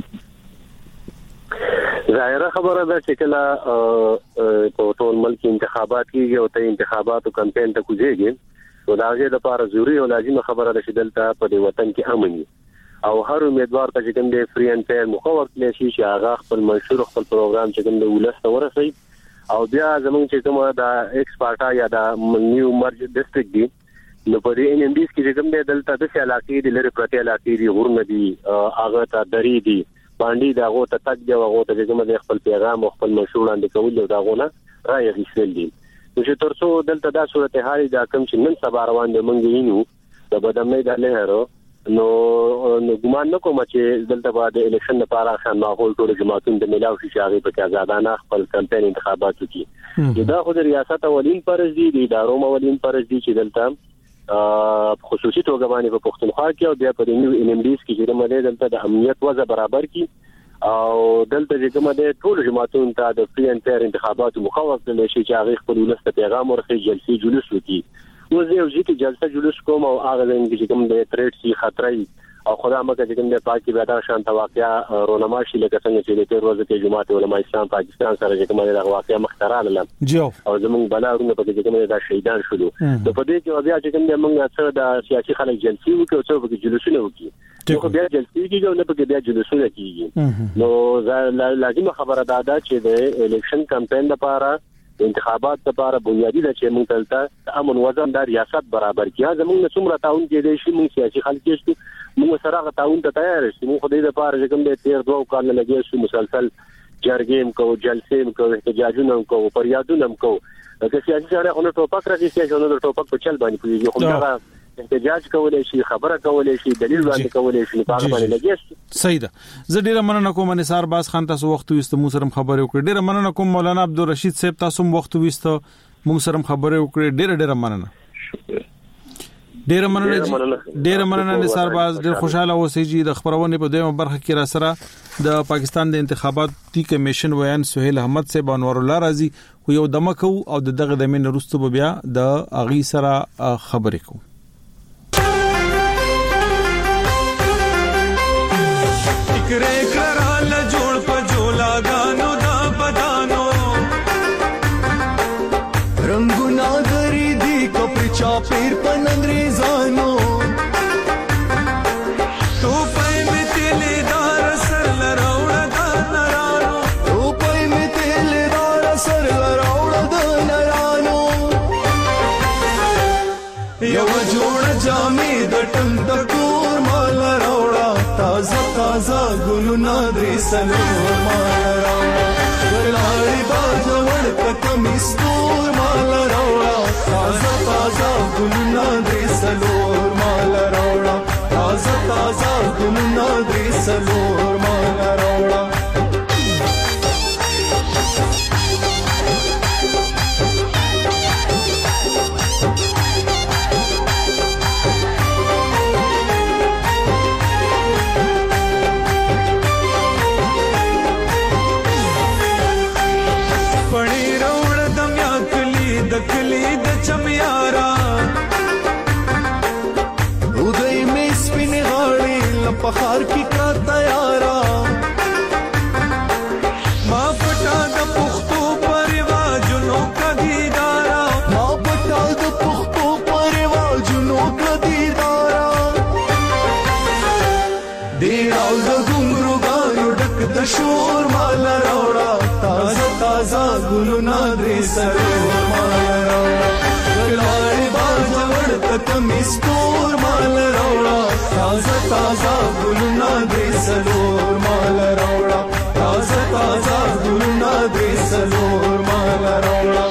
ظاهره خبره ده چې کله په ټول ملک انتخابات کیږي او ته انتخاباتو کمپاین ته کوزيږي نو دا غي د لپاره ضروري او لازمه خبره ده چې دلته په دې وطن کې امن او هر امیدوار ته چې کوم دی فری اند فیر مخاور کړي شي چې هغه خپل منشور خپل پروګرام چې کوم دی ولسته ورسي. او بیا زمونږ چې کومه د ایکس پارټا یا د نیو مرج ډیسټریکټ دی نو په دې ان ام ډیز کې چې کوم دی دلته د علاقې د لری پرته علاقې دی غورن دی هغه ته دري دی باندې دا غو ته تک دی هغه ته کوم دی خپل پیغام او خپل منشور وړاندې کول دا غونه راي غیسل دي. نو چې ترڅو دلته دا صورتحال دا کوم چې نن سبا روان دي مونږ وینو د بدمنۍ د لهرو نو ګمان نه کوم چې دلته بعد الیکشن لپاره خان ماحول ټول جماعتونو د ملاو شي هغه په آزادانه خپل کمپاین انتخاباتو کې دا خو د ریاست اولین فرض دي، د ادارو اولین فرض دي چې دلته خصوصي توګه باندې په پښتونخوا کې او بیا په نیو ان ام ډیز کې چې موږ دلته د امنیت وضع برابر کړي او دلته چې کومه د ټول جماعتونو ته د فری اند فیر انتخاباتو مخاوف کړي شي چې هغه خپل ولست پیغام ورکړي، جلسې جلوس وکړي. نو زه یو ځکه جلسه جلوس کوم او هغه چې کوم د تریټ سي خطرې او خدای مکه چې کوم د پاکي بیا شانت واقعیا رونما شي لکه څنګه چې د تیر ورځ کې جماعت علماء اسلام پاکستان سره چې کوم د واقعیا مختراله او زمونږ بلارونه په کې کوم د شهیدان شلو نو په دې کې بیا چې کوم د موږ څخه د سیاسي خلک جلسې وکړو او څو کې جلوسونه وکړي نو بیا جلسې کېږي او نه په کې بیا جلوسونه کېږي. نو لازمه خبره ده چې د الیکشن کمپاین لپاره انتخابات لپاره بنیادی د چې موږ تلته امن وزن د ریاست برابر کیه زموږ څومره تعاون کېدای شي موږ سیاسي خلک کې موږ سره تعاون ته تیار یو موږ خدای د لپاره کوم د تیر دوه کال نه لګي شو مسلسل جرګې کو جلسې کو احتجاجونه کو فریادونه کو که سیاسي سره اون ټوپک راځي چې اون د ټوپک په چل باندې پوي خو دا احتجاج کولای شي خبره کولای شي دلیل وړاندې کولای شي په هغه باندې لګي. صحیح ده. زه ډیره مننه کوم نثار باز خان تاسو وخت وست مو سره خبرې وکړې. ډیره مننه کوم مولانا عبدالرشید صاحب تاسو وخت وست مو سره خبرې وکړې. ډیره مننه. ډیره مننه نثار باز. ډیر خوشاله اوسئ چې د خبرونه په دویمه برخه کې را سره د پاکستان د انتخاباتي کمیشن ویان سہیل احمد صاحب انور الله رازي خو یو دمکو او دغه د مين رستو بیا د اغي سره خبرې کوو. فکر کرال جوړ په جولا غانو دا بدانو رنگونه غری دی کپر چاپیر پن انګریزانو تو پای می تل دار سر لراوړه دا نرانو تو پای می تل دار سر لراوړه دا نرانو یو جوړ جامې د ټنګ د کور مال راوړه تازه تازه ګلونه درې سلور مال راوړه ګلاري باز ور کتم استور مال راوړه تازه تازه ګلونه درې سلور مال راوړه تازه تازه ګلونه درې سلور مال راوړه. کلی د چمیارا ودای می سپین غاړي لپخار کی کا تیارا ما پټا د پختو پرواجونو کدیدارا ما پټا د پختو پرواجونو کدیدارا دیراو د ګمرو غاړو ډک د شور مال راوړه تازه تازه ګلونه درې سلور مستور مال راوړه تازه تازه ګلونه درې سلور مال راوړه تازه تازه ګلونه درې سلور مال راوړه.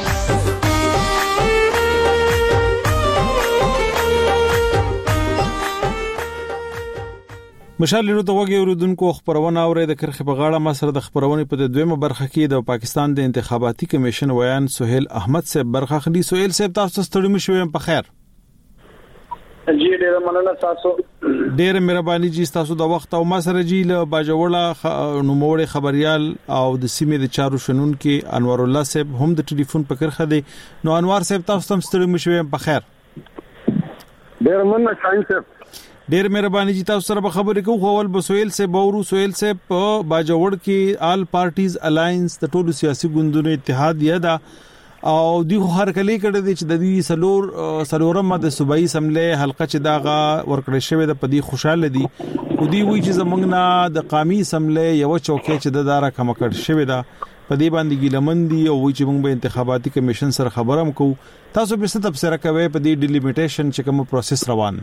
مشال لرو د وګي اوردونکو خبرونه اوري د کرخه په غاړه ما سره د خبرونه په دویمه برخه کې د پاکستان د انتخاباتي کمیشن ویان سہیل احمد صاحب برخه خلی. سہیل صاحب تاسو ستړي مشوي په خیر؟ جی ډیره مننه تاسو. ډیره مهرباني جی تاسو د وخت او ما سره جی له باجوړه نوموړ خبريال او د سیمې د چارو شنن کې انور الله صاحب هم د ټلیفون په کرخه دي. نو انور صاحب تاسو هم ستړي مشوي په خیر؟ ډیره مننه شاهین صاحب. ډیر مهرباني جی تاسو سره خبرې کوو. خو ول بسویل سے بورو سویل سے په باجوړ کې آل پارټیز الاینس د ټولو سیاسي ګوندونو اتحاد یاده او دی هر کلی کړه د چې د دې سلورم د صوبایي سملې حلقه چې داغه ورکړې شوی د پدی خوشاله دي خو دی وی چې زمنګ نه د قامي سملې یو چوکې چې د دارا کم کړ شوی دا پدی باندې ګیلمندي او وی چې موږ به انتخاباتي کمیشن سره خبرم کو. تاسو به څه تفسیر کوي پدی ډیلیمیټیشن چې کوم پروسس روان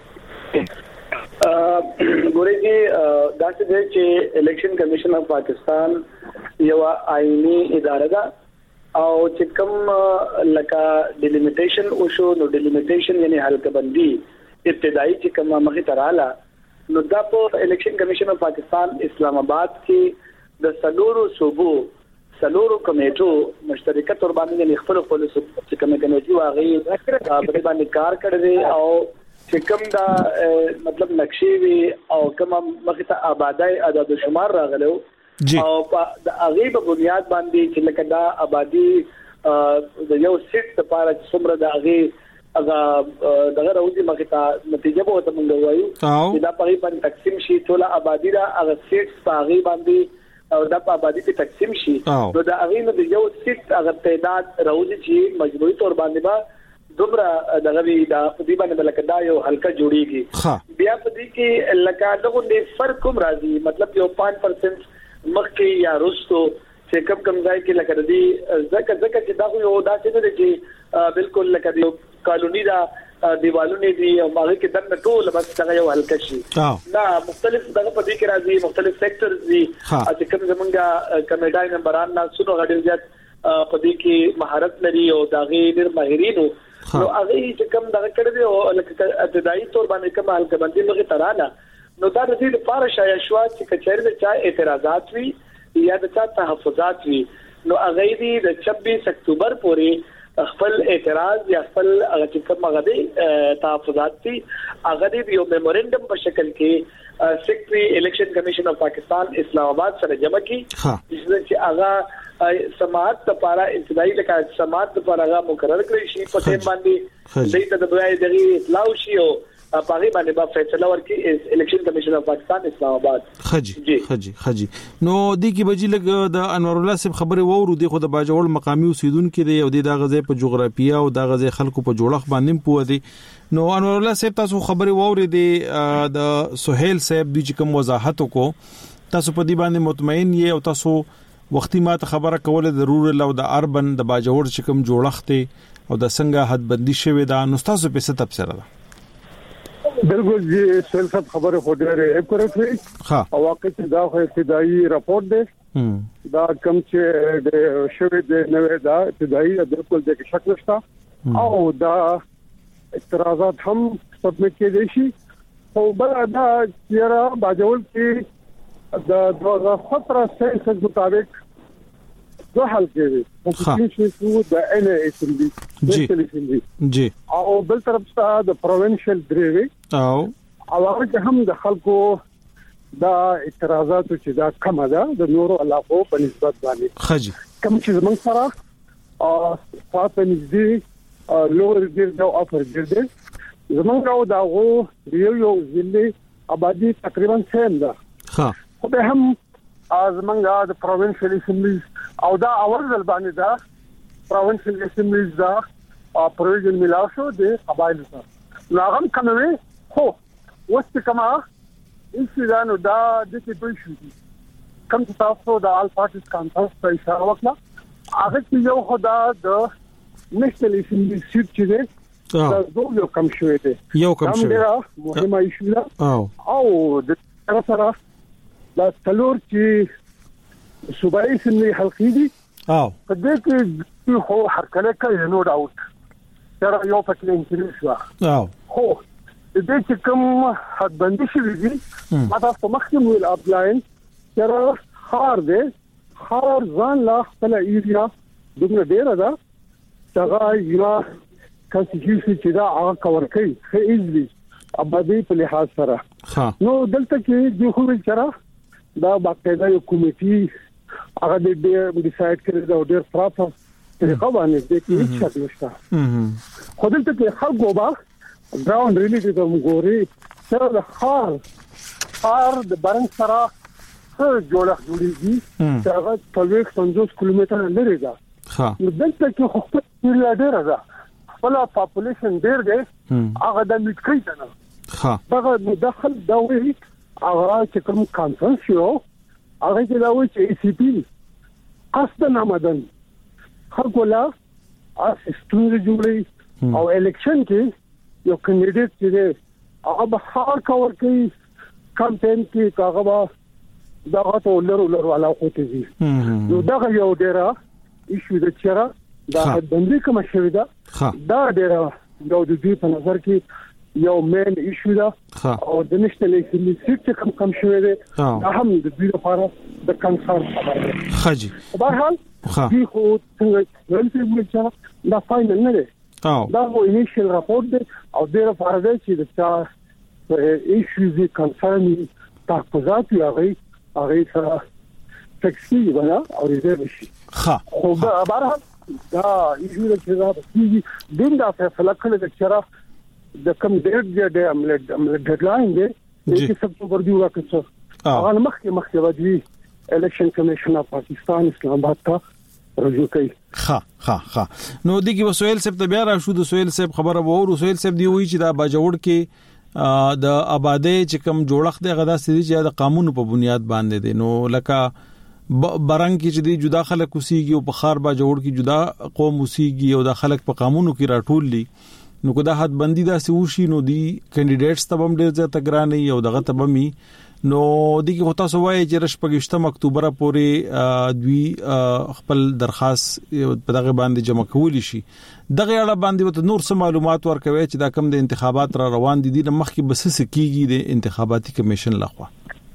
ګورې چې دا چې الیکشن کمیشن اف پاکستان یو آئینی اداره ده او چې کوم لکه ډیلیمیټیشن او شو نو ډیلیمیټیشن یعنی حلقه بندي ابتدایي چې کومه مخې تراله نو دا په الیکشن کمیشن اف پاکستان اسلام آباد کې د سلورو صوبو سلورو کمیټو مشترکه تور باندې خپل چې کومه کمیټي واغې په باندې کار کړی او چې کوم دا مطلب نقشې وی او کوم مخې ته آبادای عدد شمار راغلو او د هغه په بنیاد باندې چې لکه دا آبادی د یو سیټ لپاره چې څومره د هغه دغه راوځي مخې ته نتیجه به ته مونږ وایو چې دا په باندې تقسیم شي ټول آبادی دا هغه سیټ په هغه باندې او د آبادی په تقسیم شي نو د هغه نو د یو سیټ هغه تعداد راوځي چې مجموعي تور باندې با دومره دغه وی دا په دې باندې لکه دا یو حلقه جوړیږي بیا په دې کې لکه دغه فرق کوم راځي مطلب یو 5% مخکې یا روستو چې کم ځای کې لکه دې ځکه چې دا یو داسې نه دی چې بالکل لکه یو قانوني دا دیوالونه دي او هغه کې دنه ټول بس دا یو حلقه شي نه مختلف دغه په دې کې راځي مختلف سېکټرز دي چې کوم زمونږه کمیټای ممبران نه سونو غډل ځات په دې کې مهارت لري او دا غیر ماهرینو نو هغه چې کوم دغه کړی دی او لکه ابتدایي تور باندې کوم حل کبندي لږه ترانه نو دا د دې لپاره شایع شو چې کچېر د چا اعتراضات وي یا د چا تحفظات وي نو هغه دی د 26 اکتوبر پورې خپل اعتراض یا خپل هغه کوم هغه دی تحفظات دي هغه دی یو میمورندم په شکل کې سیکرټري الیکشن کمیشن اف پاکستان اسلام آباد سره جمع کی چې هغه سماعت لپاره ابتدایي لکه سماعت لپاره هغه مقرر کړی شي په ټیم باندې دې ته د بیا دغه اطلاع شي او پاغي باندې با فیصله ورکړي الیکشن کمیشن اف پاکستان اسلام آباد خجي نو د کی بجی لګ د انور الله صاحب خبره وورو دی خو د باجوړ مقامی اوسیدونکو دی او د غزې په جغرافیه او د غزې خلکو په جوړخ باندې پوه دی نو انور الله صاحب تاسو خبره ووري دی د سہیل صاحب د کوم وضاحت کو تاسو په دې باندې مطمئن یې او تاسو وختي ما ته خبره کوله ضرور له د اربن د باجوړ چې کوم جوړخته او د څنګه حد بندي شوی دا نو تاسو په څه تفسیر ده بالکل جی سہیل صاحب خبره خو ډېر اکورټ وی او واقعي دا خو ابتدایي راپورټ دی دا کوم چې د شوی د نوې دا ابتدایي بالکل د شک نشته او دا اعتراضات هم سبمټ کېدي شي او بل دا چې باجوړ کې د 2017 سنسس مطابق دو حل کېږي چې څه د ان اسمبلی جی او بل طرف ته د پروینشل دریوي او هغه هم د خلکو دا اعتراضات چې دا کم ده د نورو علاقو په نسبت باندې خجي کوم چې زمونږ سره په نږدې لوړ ګرځاو اپر ګرځي زمونږ او داغو یو ضلع آبادی تقریبا سیم ده خو به هم زمونږ د پروینشل اسمبلی او دا اول ځل باندې دا پروینشل اسمبلیز دا پروویژن ملاو شو د قبایل سره ناغم کموي خو وست کما انسانو دا د دې دوی شو کوم تاسو د آل پارټیز کانفرنس په اشاره وکړه هغه چې یو خدا د نېشنل اسمبلی سیټ چې دی دا دوه کم شوی دی یو کم شوی دا مهمه ایشو ده او د سره دا څلور چې صوبایي سیمې حلقې دي په دې کې خو هرکله کوي نو ډاوټ تر یو پکې انټریس وا خو دې چې کوم حد بندي شوی دي ما تاسو مخکې ویل اپلاین تر خار دې خار ځان لا خپل ایریا دغه ډیر ده څنګه یو کانسټیټیوشن چې دا هغه کور کوي خې ایزلی ابدي په لحاظ سره نو دلته کې د خو چر دا باقاعده یو کمیټي هغه دې ډیسایډ کړی دا ډېر پراپر طریقه باندې دې کې هیڅ شک نشته خو دلته کې خلکو با ګراوند ریلیټ د مګوري سره د خار د بارن سره څه جوړیږي چې هغه په 150 کیلومتر لري دا نو دلته کې خو په ډېر ده خپل پاپولیشن ډېر دی هغه د میټکې نه هغه مداخل دا وی هغه چې کوم کانفرنس یو هغه چې دا وایي چې ای سی پی قصدن آمدن خلکو لا اسټونز جوړي او الیکشن کې یو کینډیډیټ چې هغه به هر کور کې کمپاین کې هغه دا غوته ولر علاقه ته دي نو دا یو ډیره ایشو د چیرې دا بندي کوم شوی دا ډیره یو د دې په نظر کې یو مین ایشو دا او د نېشنل اسمبلی سیټ کم شوی دی دا هم د دې لپاره د کنسرن خبره ده خجي په هر حال دي خو څنګه ولې دا فاینل نه دی دا مو انیشل راپورټ دی او د لپاره دی چې د چا ایشوز کنسرن تحفظات هغه سره تکسي ولا او ریزرو شي خو په هر حال دا ایشو چې دا د دین دا فیصله کړل چې د کوم ډیټ د ډیډلاین دی چې سپټمبر دی وکړه هغه مخکې ودی الیکشن کمیشن اف پاکستان اسلام آباد ته رجوع کوي نو دغه وسویل سپ ته بیا را شو د سویل سپ خبره وو سویل سپ دی وی چې دا باجوړ کې د آبادی چې کوم جوړخ دی غدا سړي چې د قانون په بنیاد باندې دی نو لکه برنګ کې چې دی جدا خلک اوسېږي او په خار باجوړ کې جدا قوم اوسېږي او د خلک په قانونو کې راټول دي نو کو دا حد بندي دا سوشي نو دی کینډیډیټس ته هم ډیر ځته ګراني او دغه ته بمي نو د کی هوتا سوای چې رشپګشتم اکتوبر پورې دوی خپل درخواست په دغه باندې جمع کول شي دغه اړه باندې وته نور څه معلومات ورکوي چې دا کم د انتخابات را روان دي د مخکې بس سکیږي د انتخاباتي کمیشن لخوا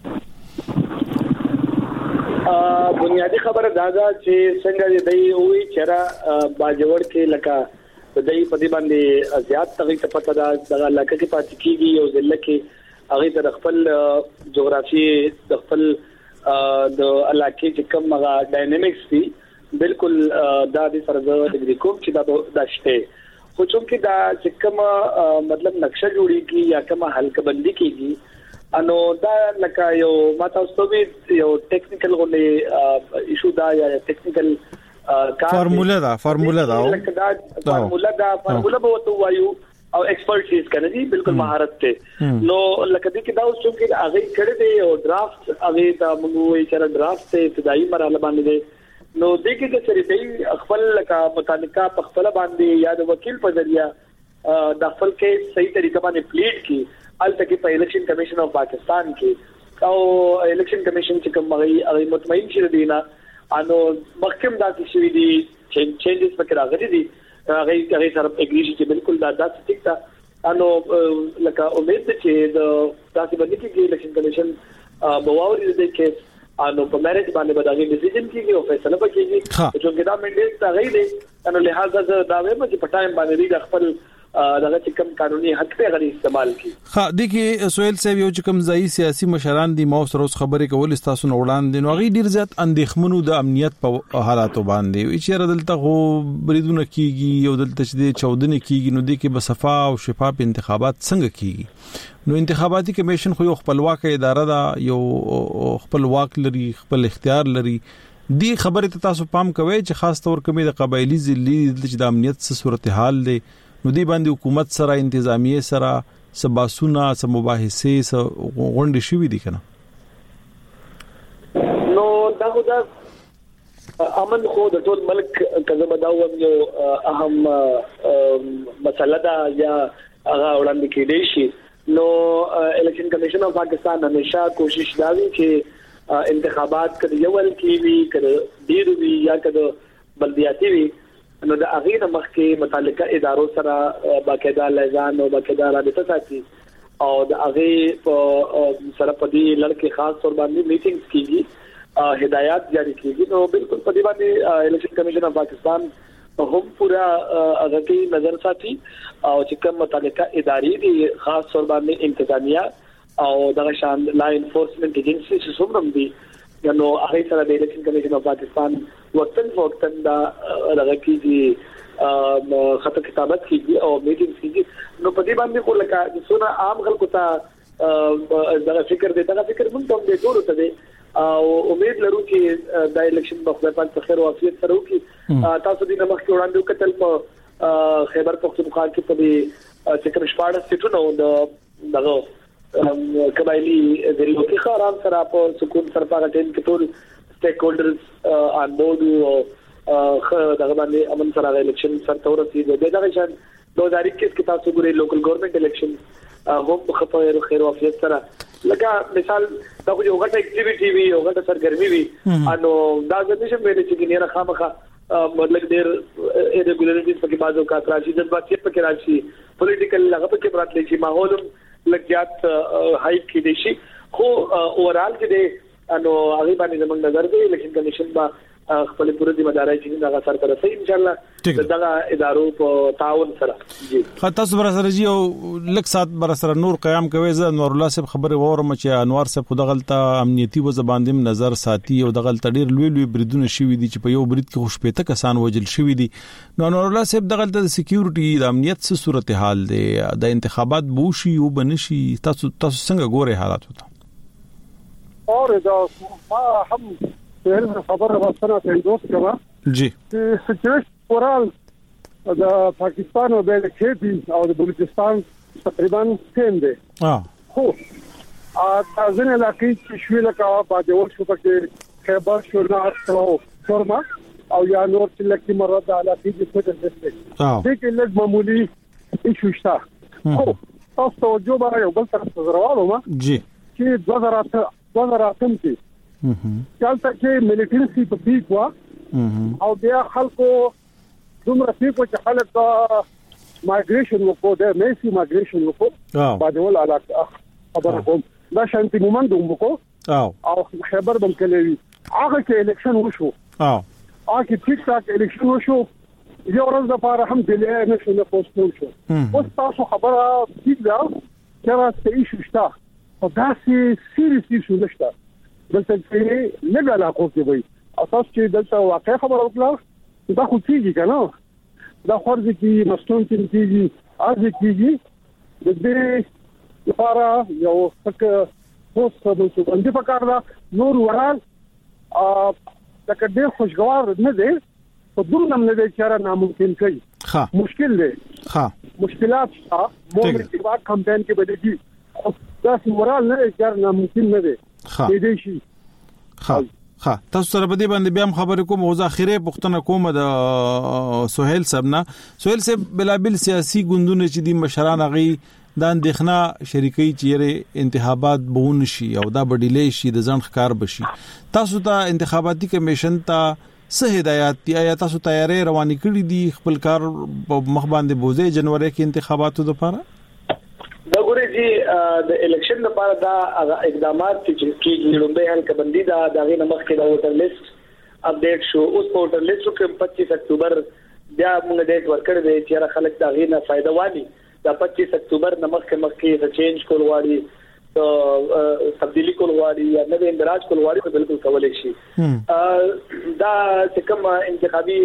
بنیادی خبره دا ده چې څنګه دی وی چیرې باجوړ کې لکه دای په دې باندې زیات تغیر پته دا د علاقې کې پاتې کیږي او ځل کې هغه د خپل جغرافي د خپل د علاقې چې کوم هغه ډاینامیکس دي بالکل دا د فرض د کوم چې دا شته خو چې دا چې کوم مطلب نقشه جوړیږي یا کوم حلقه بندي کیږي انو دا لکه یو ماته اوسوي یو ټیکنیکل غونډه ایشو دا یا ټیکنیکل فارمولا دا فارمولا به وته وایو او ایکسپرټیز کنه دي بالکل مهارت ته نو لکه دې کې دا اوس چې هغه کړه دی او ډرافټ هغه ته موږ وایي چې ډرافټ ته ابتدایي مرحله باندې دی نو دې کې چې سره خپل لکه متعلقه په خپل باندې یا د وکیل په ذریعہ د خپل کې صحیح طریقه باندې پلیډ کی الته کې په الیکشن کمیشن اف پاکستان کې او الیکشن کمیشن چې کوم هغه مطمئن شې دي نه انو محکم دا چې دي چینجز پکې راغلي دي هغه سره اګریشن چې بالکل دا ټیک تا انو لکه امید چې د تاسو باندې کې الیکشن کمیشن بواوري دې کې انو په میرټ باندې بداګي ډیسیژن کیږي او فیصله وکړي چې دا منډیټ تا غي دي انو لہذا دا وایم چې په ټایم باندې خپل دغه چې کوم قانوني حق ته غوړي استعمال کی د کې سویل صاحب یو چې کوم ځای سیاسي مشران دي مو سره خبرې کول تاسو نو وړاندې نو غي ډیر زیات اندېخمنو د امنیت په حالاتو باندې چې ردلته غو بریدونه کیږي یو دلته چې چودنه کیږي نو د کې بصفا او شفاف انتخابات څنګه کیږي نو انتخاباتي کمیشن خو یو خپلواک اداره ده یو خپلواک لري خپل اختیار لري دی خبره ته تاسو پام کوئ چې خاص تور کمی د قبایلی ضلعي د امنیت څه صورتحال دی نو دی باندې حکومت سره انتظامیه سره سباسونه سم مباحثه س غونډې شوې دي کنه نو دا امن خو د ټول ملک کزه بداوم یو اهم مسله ده یا هغه وړاندې کېدې شي نو الیکشن کمیشن اف پاکستان همیشه کوشش کوي چې انتخابات کړي یول کیوي کړي ډیر وی یا کړي بلدیاتي وی نو د اغه د مخکې متعلقه ادارو سره باقاعده لایزان او باقاعده رابطه ساتي او د اغه سره په دې لړ خاص تور باندې میټینګز کیږي هدایات جاری کیږي نو بالکل په دې باندې الیکشن کمیشن اف پاکستان هم پورا هغه کې نظر ساتي او چې کوم متعلقه ادارې دي خاص تور باندې انتظامیه او د شان لا انفورسمنت ایجنسی چې څومره دي نو هغه سره د الیکشن کمیشن اف پاکستان وقتن دا لږه کیږي خطه کتابت کیږي او میټینګ کیږي نو په دې باندې خو لکه څونه عام خلکو ته دا فکر مونږ ته د ټولو ته دی او امید لرو چې د الیکشن په خپل په خیر او عافیت سره وکړي تاسو دې نمخ کې وړاندې وکړل په خیبر پختونخوا کې په دې چې کوم شپږ سټونه دغه قبایلی ذریعو کې خارام سره په سکون سره په ټیم کې ټول سټیک هولډرز ان بورډ او دغه باندې امن سره الیکشن سره تورسي دغه شان 2021 کې تاسو ګورئ لوکل ګورنمنت الیکشن هم خپل خیر او عافیت سره لکه مثال دا یو غټه اکټیویټي وی یو غټه سرګرمي وی انو دا ځکه چې مې چې نه راخامخه مطلب ډېر ایرګولریټیز پکې بازو کا راشي د باتي پکې راشي پولیټیکل هغه پکې براتلی شي ماحول لګیات هایپ کې دي شي خو اورال کې دي انو هغه باندې زموږ نظر دی الیکشن کمیشن با خپل پوره ذمہ داري چې دا سر پر سي ان شاء الله دغه ادارو په تعاون سره جی خاطر سره سره جی او لک سات بر سره نور قیام کوي ز انور الله صاحب خبره وورم چې انوار صاحب خود غلطه امنیتي و زباندیم نظر ساتي او د غلطه ډیر لوی بریدونه شوي دي چې په یو برید کې خوشپېته کسان وجل شوي دي نو انور الله صاحب د غلطه د سکیورټي د امنیت څه صورتحال دی د انتخابات بوشي او بنشي تاسو څنګه ګوري حالات وته اور دا ما هم په خبره واسطه ته دوست کما جی چې سچويشن اورال د پاکستان او د کېپی او د بلوچستان تقریبا سیم دی خو تاسو نه لکه چې شوی لکه باجوړ شو پکې خیبر شورنار شورما او یا نور چې لکه مراد علاقې چې څه دي چې لږ معمولی ایشو شته خو تاسو ته جو به یو بل طرف زراوالو ما جی چې 2008 کې چالتہ کې مليټري په پیک وا او بیا خلکو دومره پیک چې خلک مایګریشن وکړو د میسي مایګریشن وکړو باندې علاقه خبره کوم دا شانتي مومندوم وکړو او خبر بم کړی هغه کې الیکشن وشو هغه کې ټیک ټاک الیکشن وشو یو ورځ د پاره هم دلې نشو نه پوسټول شو اوس تاسو خبره ټیک ده چې راځي ایشو شته او دا سیریسلی شو نشته دلته چې نه علاقه کې وي او تاسو چې دلته واقع خبره وکړه دا خو کیږي کنه دا خورځ کې مستون کیږي ارزه کیږي د دې لپاره یو څه پوسټ د څه په کار دا نور ورال دا کډه خوشګوار نه دی په دومره نه دی چې را ناممکن کوي مشکل دی مشکلات شته مو ارتباط کمپاین کې بدلږي دا ورال نه چې ناممکن نه دی دې شي تاسو سره په دې باندې بیا خبرې کوم او ځاخره پښتنه کوم د سہیل صاحبنا سہیل صاحب بلابل سیاسي ګوندونه چې د مشران غي د اندېښنه شریکي چیرې انتخابات بون شي او دا بدیلې شي د ځن ښکار بشي تاسو ته انتخاباتي کمیشن ته څه هدایت دی یا تاسو تیارې روانې کړې دي خپل کار په مخ باندې بوزي جنوري کې انتخاباتو لپاره دا ګوري چې د الیکشن لپاره دا اقدامات چې کیږي لومبه حل کبندي دا دغه نمخ کې دا ووټر لیست اپډیټ شو اوس په ووټر لیست کې 25 اکتوبر بیا موږ ډیټ ورکړ دی چې خلک دا غینه فائدہ واني دا 25 اکتوبر نمخ کې د چینج کول واړي تو تبدیلی کول واړي یا نوې اندراج کول واړي په بالکل کولای شي دا چې کوم انتخابي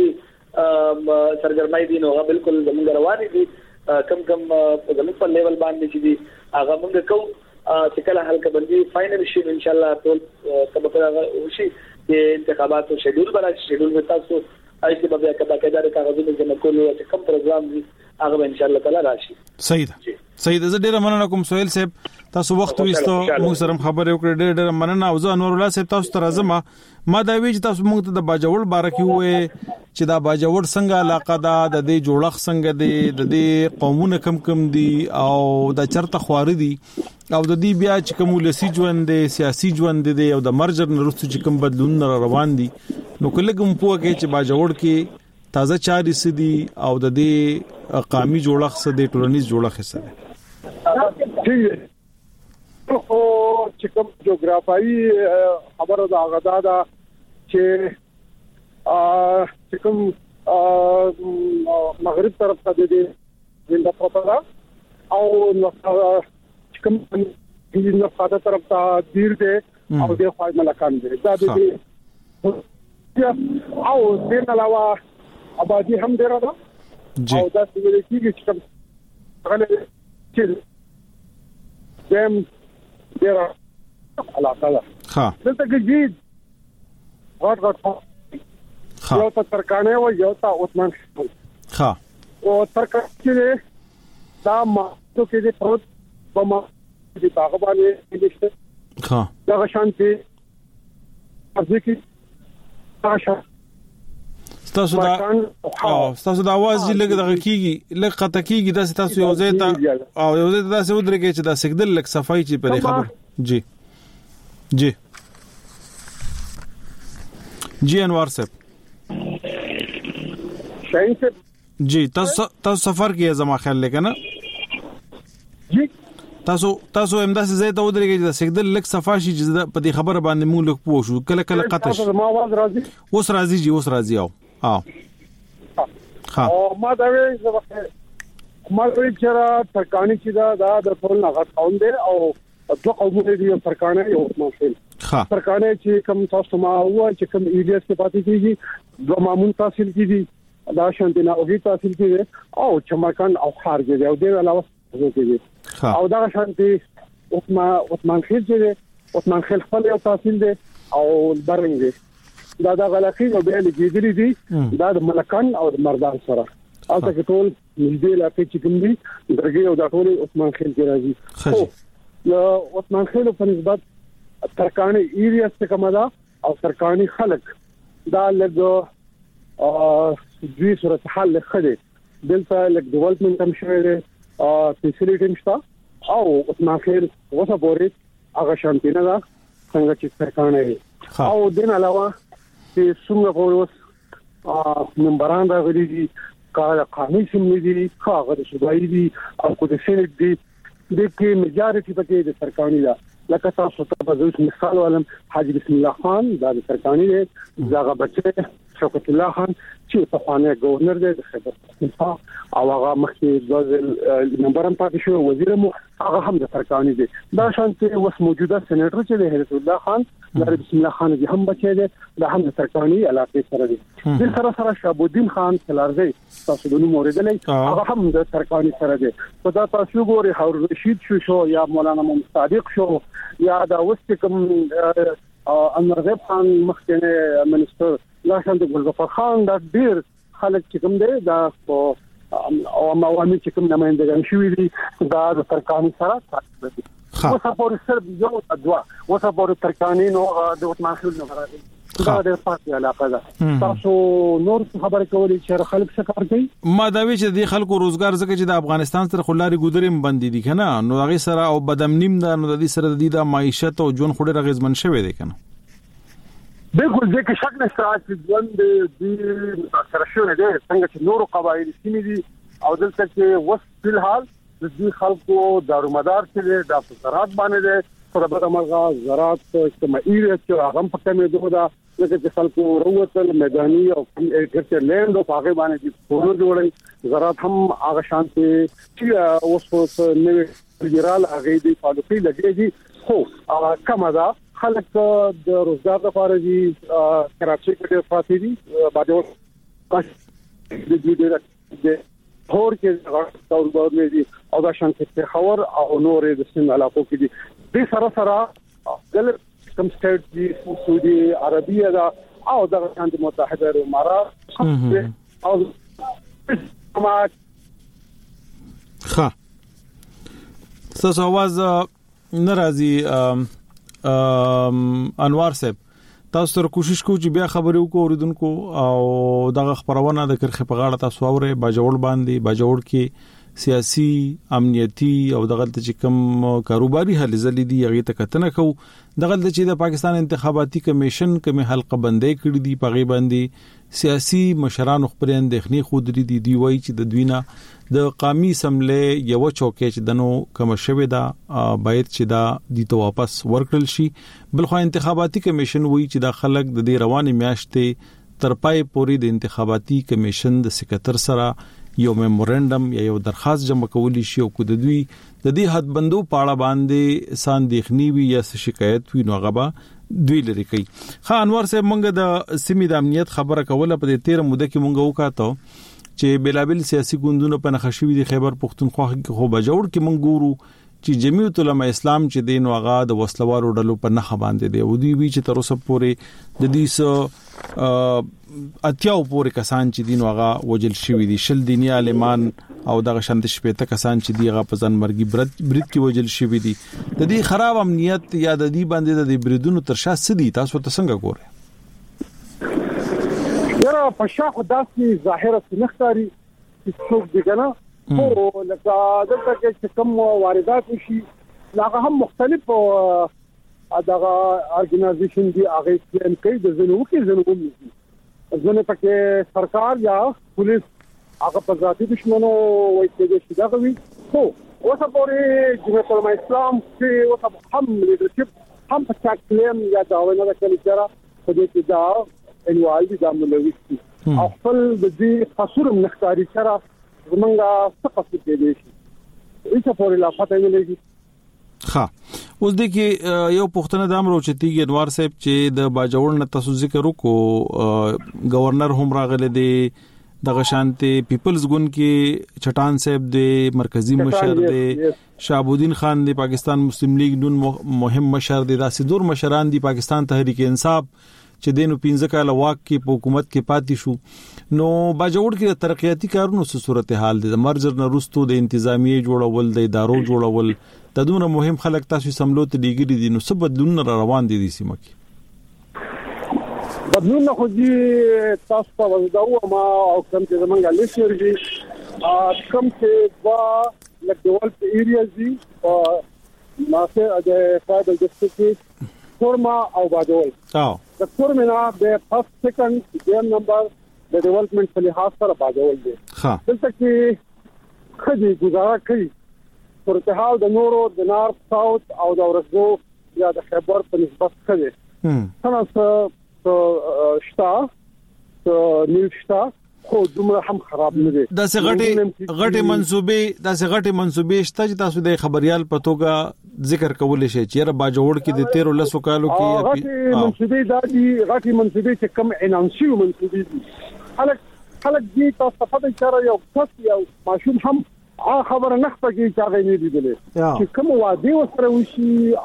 سرګرمۍ دي نو بالکل زموږ رواني دي کم زموږ په لیول باندې چې دي هغه موږ کوو چې کله حلقه بندي فائنل شي ان شاء الله ټول کبه وشي چې انتخاباتو شیډول بلای شیډول وتا سو ایسه به کدا کدا کاغذونه جمع کول او چې کوم پروګرام دي هغه ان شاء الله تعالی راشي صحیح ده ډیره مننه کوم سہیل صاحب تاسو وخت وستو موږ سره خبرې وکړې ډیره مننه او زه انور الله صاحب تاسو ته راځم ما دا وی چې تاسو موږ ته د باجوړ بارکې وې چې دا باجوړ څنګه علاقه ده د دې جوړخ څنګه دي د دې قومونه کم دي او د چرته خواري دي او د دې بیا چې کوم لسی ژوند دي سیاسي ژوند دي او د مرجر نرستو چې کوم بدلون روان دي نو کله کوم پوهه کې چې باجوړ کې تازه چاري سدي او د دې قومي جوړخ سدي ټولنیز جوړخ سدي او چې کوم جغرافیایي خبره دا غدا دا چې کوم مغرب طرف ته دي د پروپاګا او چې کوم د فاده طرف ته دیر دي او د خای ملکان دي دا دي او د علاوه آبادی هم ډیره ده او دا څه چې کوم غلې چې دیم ډیره علاقه ده دلته کې جید یو تا ترکانه و یو تا عثمان او ترکانه دا ما تو کې دې پروت بما دې باغبانې دې دا شانتي ځکه تاسو تاسو دا आवाज لګ دغه کیږي لګ قطه کیږي دا تاسو یو ځای ته او یو ځای ته دا څه ودرېږي چې دا سګدل لګ صفای چې په خبر جی انوار صاحب شاهین صاحب جی تاسو سفر کې زما خیال لګنه جی تاسو امداسه زه ته ودرېږي چې سګدل لک صفاشي چې په دې خبره باندې موږ لک پوه شو کله قطش ما आवाज راځي اوس راځي او ما دا وی ما چې را ترکانی چې دا د ټول نه غټاون دي او دوه قومونه دي ترکانه یو ماشین ترکانه چې کوم تاسو ما هوا چې کوم ایډیاس کې پاتې کیږي دوه مامون تحصیل کیږي دا شانتینا اوږي تحصیل کیږي او چمکان او خارج دي او د علاوه کیږي او دا شانتي عثمان خیل چې عثمان خیل خپل یو تحصیل دي او برنګ دي دا غلاقي او به لګیدلې دي دا د ملکان او د مردان سره او دا ټول نږدې لاته چې کوم دي درګي او دا ټول عثمان خیل کې راځي نو عثمان خیل په نسبت ترکانه ایریا څخه کومه ده او ترکانی خلک دا لږ دوی صورت حل خده دلته لک ډیولپمنٹ هم شوی دی فیسیلیټي مشته او ما خیر وسه پورې هغه شانتي نه ده څنګه چې سرکانه او دین علاوه چې څنګه پوروس منبران راغلي دي قانوني سیمې دي هغه صوبایي دي او کو د سېنټ دي د کې میجارټي پکې د سرکاني ده لکه تاسو ته په ځوس مثال ولم حاجی بسم الله خان د سرکاني دی زاغه بچي شوکت الله خان چې په خانه گورنر دی د خیبر پختونخوا او هغه مخکې د نمبرم پاتې شو وزیر مو هغه هم د سرکاني دی دا شانتي اوس موجوده سېنیټر چې دی هرت الله خان د بسم الله خان دی هم بچي دی د هم د سرکاني علاقې سره دی د سره شهاب الدین خان کلارزی تاسو د نوم اوریدلې هغه هم د سرکاني سره دی په دا تاسو ګوري هارون رشید شو یا مولانا محمد صادق شو یا دا وست کوم انور غیب خان مخکنه منسٹر لاشان د ګلظفر خان دا ډیر خلک چې کوم دی دا او عوامي چې کوم نمائندګان شوي دي دا د سرکاني سره تعلق لري وسپور سر یو ادوا وسپور ترکانی نو د وټماخل نه راځي دا د پاتې علاقه ده تاسو نور خبره کولی چې خلک څه کار کوي ما دا وی چې د خلکو روزګار زکه چې د افغانستان سره خلاري ګودریم باندې دي کنه نو هغه سره او بدامنیم دا نو د دې سره د معیشت او ژوند خوري رغزمن شوی دی کنه بالکل ځکه شک نشته چې ژوند د متاثر شوی دی څنګه چې نور قبایل سیمې دي او دلته چې وس په حال د دې خلکو دارومدار چې د زراعت باندې ده په بده مرغه زراعت اجتماعي چې هغه په کمې دوه لکه چې خلکو وروتل میداني او اګرچ لند او هغه باندې کورونه جوړي زراعت هم هغه شانتي چې اوس نوې جرال هغه دی فالوفي لګيږي خو کما ده خلک د روزګار لپاره دي کراچي کې فاتې دي باندې د دې تور کې ټول دي او دا شانتي خبر او نورې د سن علاقو کې دي د سره دل کوم سټیټ دي سعودي عربیه دا او د متحده الامارات او ما ښه تاسو आवाज ناراضي انوار صاحب تاسو تر کوشش کوو چې بیا خبرې وکړو اوریدونکو او دغه خبرونه د کرخه په غاړه تاسو اورئ باجوړ باندې باجوړ کې سیاسي امنیتي او دغه چې کوم کاروباري حل زلي دي هغه ته کتنه کو دغه چې د پاکستان انتخاباتي کمیشن کوم حلقه بندي کړې دي پغې باندې سیاسي مشران خبرې اندېخنې خود دي دی وایي چې د دوینه د قومي سملې یو چوکې چې دنو کوم شوه دا باید چې دا د تو واپس ورکړل شي بلخو انتخاباتي کمیشن وایي چې د خلک د رواني میاشتې ترپای پوری د انتخاباتي کمیشن د سکرټر سره یو میمورندم یا یو درخواست جمع کولی شي او کو د دوی د دې حد بندو پاړه باندې ساندېخنی وي یا شکایت وي نو غبا دوی لري کوي خان انور صاحب مونږ د سیمې د امنیت خبره کوله په 13 موده کې مونږ وکړو چې بلابل سیاسي ګوندونو په نخښوي د خیبر پختونخوا کې خو بجوړ کې مونږ ګورو چې جمعیت العلماء اسلام چې دین واغا د وسلوارو ډلو په نخ باندې دی او دوی وی چې تر اوسه پورې د دې سو اتیاو پورې کسان چې دین واغا وجل شوی دي شل دینی عالمان او دغه شند شپته کسان چې دیغه په ځن مرګي برید کې وجل شوی دي د دې خراب امنیت یا د دې باندې د بریدونو ترشا سدي تاسو ته څنګه ګورئ یاره په شاخ داسې ظاهره نختاري چې څوک دی کنه او لکه دلته چې کوم واردات شي هغه هم مختلف دغه ارګنایزیشن دی هغه کلیم کوي د زنو کې زنه پکې سرکار یا پولیس هغه په ذاتي دشمنو وایي چې دا کوي خو اوسه پورې جمعیت العلماء اسلام چې اوسه هم لیدرشپ هم په کلیم یا داونه د کلی سره په دې کې دا انوال دي د ملوثي خپل د دې قصور مختاري سره زمونږه څه څه کې دي چې په لاره پته ویلېږي ها اوس د کې یو پښتنه د امر اوچتیږي انوار صاحب چې د باجوړ نه تاسو ذکر وکړو گورنر هم راغله دي د غشانتي پیپلز ګوند کې چټان صاحب د مرکزی مشر دي شهاب الدین خان د پاکستان مسلم لیگ نون مهم مشر دي داسې دور مشران دي پاکستان تحریک انصاف چې دینو 15 کاله واک کې په حکومت کې پاتې شو نو باجوړ کې د ترقیاتي کارونو څه صورتحال دي د مرجر نه رستو د انتظامی جوړول د ادارو جوړول د دونه مهم خلک تاسو سملو ته دیګری دي نو څه بدلون روان دي د سیمه کې بدلون خو دي تاسو په وځداو ما او کوم چې زمونږه لیشر دي کم چې وا لکوال په ایریا دي او ماسه د فایبر ډسټریکټ فورما او باجوړ د فورمنا د فرست سیکنډ ګیم نمبر د ډیولپمنٹ په لحاظ سره باجوړ دي دلته کې خدي گزاره کوي پر اتحاد د نورو د نارث ساوث او د ورزو یا د خیبر په نسبت خدي څنګه شتا نیوشتا خو دومره هم خراب نه دي دا غټي منسوبې شته چې تاسو د خبريال په توګه ذکر کول شي چې را باجوړ کې د 13 لسو کالو کې غټي منسوبې دي غټي منسوبې چې کم انانسیو منسوبې دي خلک دې تاسو په دې سره یو څه یو ماشوم هم خبره نه پکې چې هغه نه دیدلې چې کوم وادي وسره وشي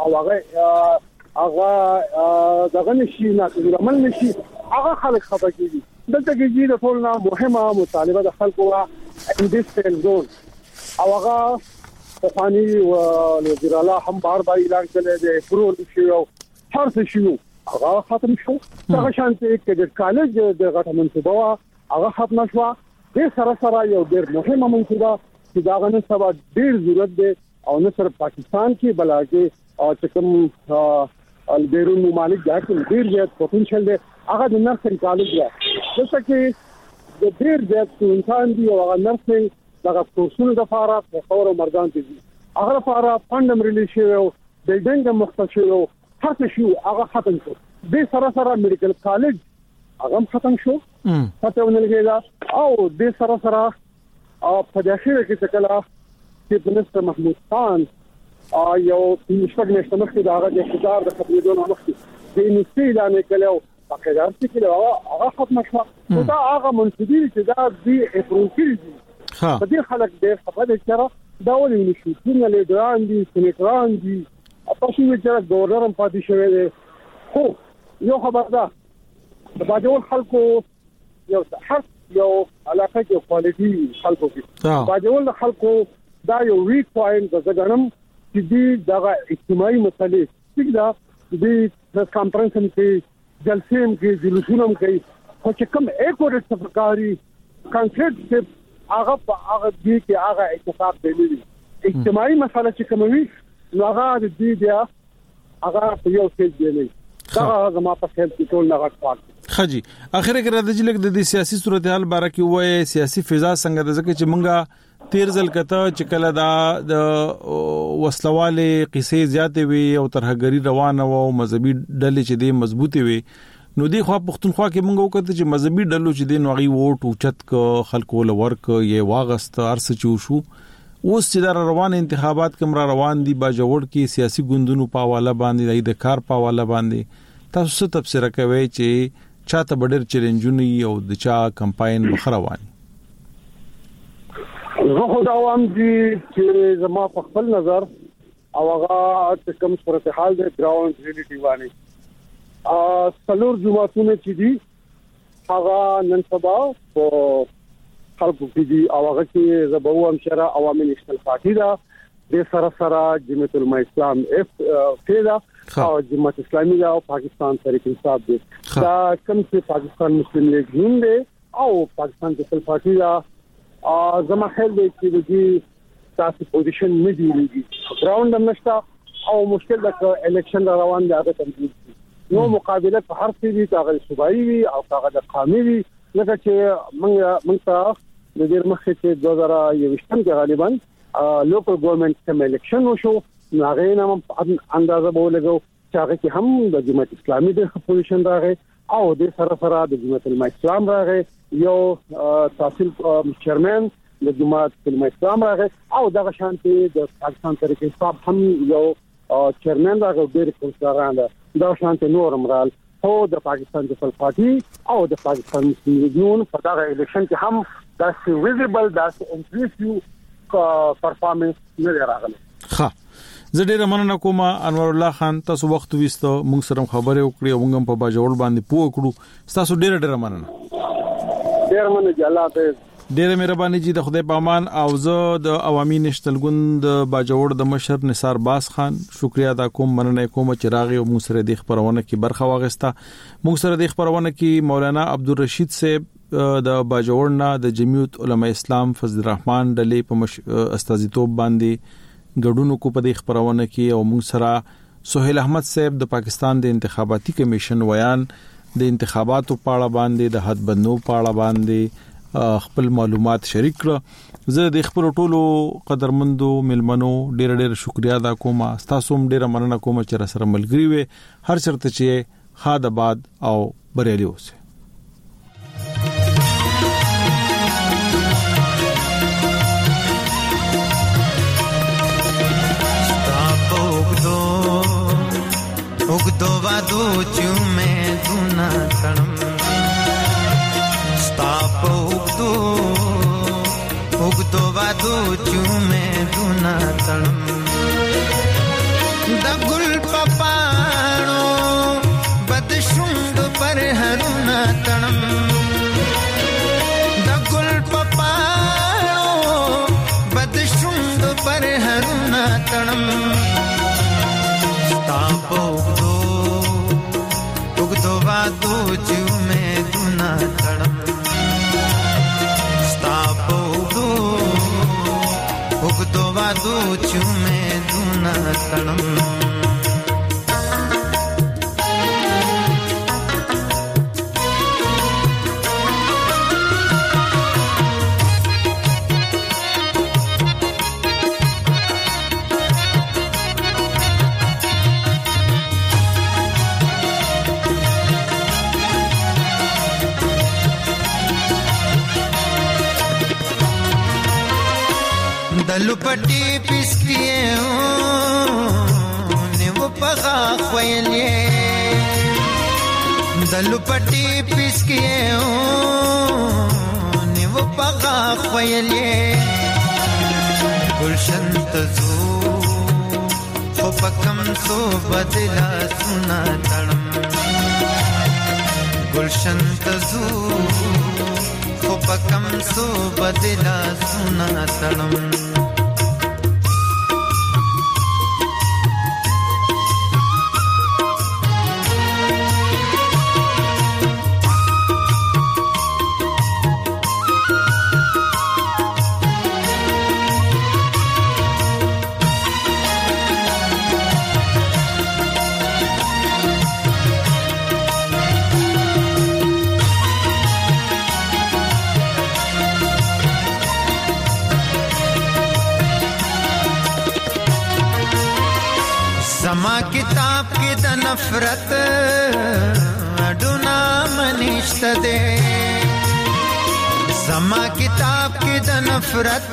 او هغه دغه نشي نه عمل نشي هغه خلک خبر کیږي دلته کې د ټولنا مهمه مطالبه د خلکو انډستریال زون او هغه فانی او وزیر الله هم بار اعلان کړی دی پرول شي او هر څه شي هغه ختم شو هغه شانتي کې د کالج د غټ منصوبه هغه ختم شو د سره یو ډېر مهمه منصوبه چې دا غنه سبا ډېر ضرورت دی او نه صرف پاکستان کې بلکې او چې کوم بیرون ممالک دا کې ډېر زیات پوتنشل دی هغه د نرسنګ کالج دی ځکه چې د ډېر زیات انسان دی او هغه نرسنګ دغه کورسونو د لپاره په خور او مرګان دي هغه لپاره فندم ریلیز شوی او بلډینګ مختص شوی او هر څه شو هغه ختم شو د سره میډیکل کالج هغه ختم شو پته ونلګیدا او د سره په داخله کې تکلا چې منستر محمود خان یو مشفق مشتمخ د هغه د اقتدار د خبرېدو مخکې د انسټي اعلان کړو پاکستان کې هغه ختم شو دا هغه منسوبي چې دا دی اپروفیل دي په دې خلک د خبرې سره دا ولې نشي چې لیډران دي سېنیټران دي تاسو چې ګورنر هم پاتې شوی دی خو یو خبر ده د باجوړ خلکو یو حق یو علاقه کې کوالټي خلکو کې باجوړ خلکو دا یو ویک پوینټ د ځګنم چې دی دغه اجتماعي مسلې څنګه دا د کانفرنس کې جلسې کې جلوسونه کوي خو چې کوم اکورټ صفقاري کانسپټ هغه دی کې هغه اتفاق دی اجتماعي مسله چې کوموي نو هغه د دې بیا هغه په یو څه دی نه دا زما په خیال کې ټول نه غواړي خجی اخر کې راځي چې د سیاسي صورتحال باره کې وایي سیاسي فضا څنګه د ځکه چې مونږه تیر ځل کته چې کله دا د وسلواله قصې زیاتې وي او ترهګری روانه او مذهبي ډلې چې دې مضبوطي وي نو دی خو پښتونخوا کې مونږ وکړه چې مذهبي ډلو چې دین وغي ووټ اوچت ک خلکو لورک یې واغست ارس چو شو اوس چې دا روان انتخابات کوم را روان دي باجوړ کې سیاسي ګوندونو په حواله باندې د کار په حواله باندې تاسو څه تفسیر کوي چې چاته بډر چیلنجونه او د چا کمپاین مخروان زه خو دا وایم چې زما په خپل نظر او هغه کوم صورتحال د ګراوند ریالټي باندې څلور جماعتونه چې دي هغه نن سبا په خلکو کې دي او هغه چې زبوام شرع عوامي نېشنل پارټي دا د سره جمعیت العلماء اسلام فیدا او جماعت اسلامي او پاکستان تحریک انصاف دي دا کوم چې پاکستان مسلم لیگ نوم دی او پاکستان پیپل پارټي دا زما خیال دی چې د تاسو پوزیشن نه دیږي ګراوند هم نشته او مشکل د الیکشن روان دی هغه تنظیم نو مقابله په هر څه دي هغه صوبایي وي او هغه د قومي وي لکه چې موږ ته د دې مخکې چې 2021 کې غالبا لوکل ګورنمنت کوم الیکشن وشو هغه نام اندازه بولګو چې هغه کې هم د جماعت اسلامي د پوزیشن راغی او د سره د جماعت الاسلام راغی یو تحصیل چیرمن د جماعت الاسلام راغی او دغه شانتي د پاکستان تحریک انصاف هم یو چیرمن راغی ډېر کنسران دا شانتي نورم رال او د پاکستان پیپل پارټي او د پاکستان مسلم لیگ نون په دغه الیکشن کې هم دا ویزیبل دا انټریسیو پرفارمنس نه راغلی ښه زه ډېر مننه کوم انور الله خان تاسو وخت وستو موږ سره خبرې وکړې او موږ په باجوړ باندې پوه کړو تاسو ډېر مننه ډېر مننه الله ته ډېر مهرباني جی د خدای په امان او زه د عوامي نېشنل ګوند باجوړ د مشر نثار باز خان شکریا ادا کوم مننه کوم چې راغی او موږ سره د خبرونه کې برخه واغسته موږ سره د خبرونه کې مولانا عبدالرشید صاحب د باجوړنا د جمعیت علماء اسلام فضل الرحمن ډلې په استازیتوب باندې ګډون کو په دې خبرونه کې او موږ سره سہیل احمد صاحب د پاکستان د انتخاباتي کمیشن ویان د انتخاباتو په اړه باندې د حد بندو په اړه باندې خپل معلومات شریک کړ. زه د خپل ټولو قدرمندو ملمنو ډېر شکریا ادا کوم. تاسو هم ډېر مننه کوم چې را سره ملګری وې. هر چرته چې خاد آباد او بریالي اوسه. उगदो वादो चुमे दुना तणम स्ताप उगदो वादो चुमे दुना तणम दगुल पपाणो बदशुंड पर हरुना तणम दगुल पपाणो बदशुंड पर हरुना तणम उगदो वादो चुमे दुना तणम स्तापो उगदो वादो चुमे दुना तणम दलुपटी पिसकिए ने वो पगा ख्वैले दलुपटी पिसकिए ने वो पगा ख्वैले गुलशन तजू खो पकम सो बदला सुना तणम गुलशन तजू खो पकम सो बदला सुना तणम समा किताब की द नफरत अडुना मनिष्ठ दे समा किताब की द नफरत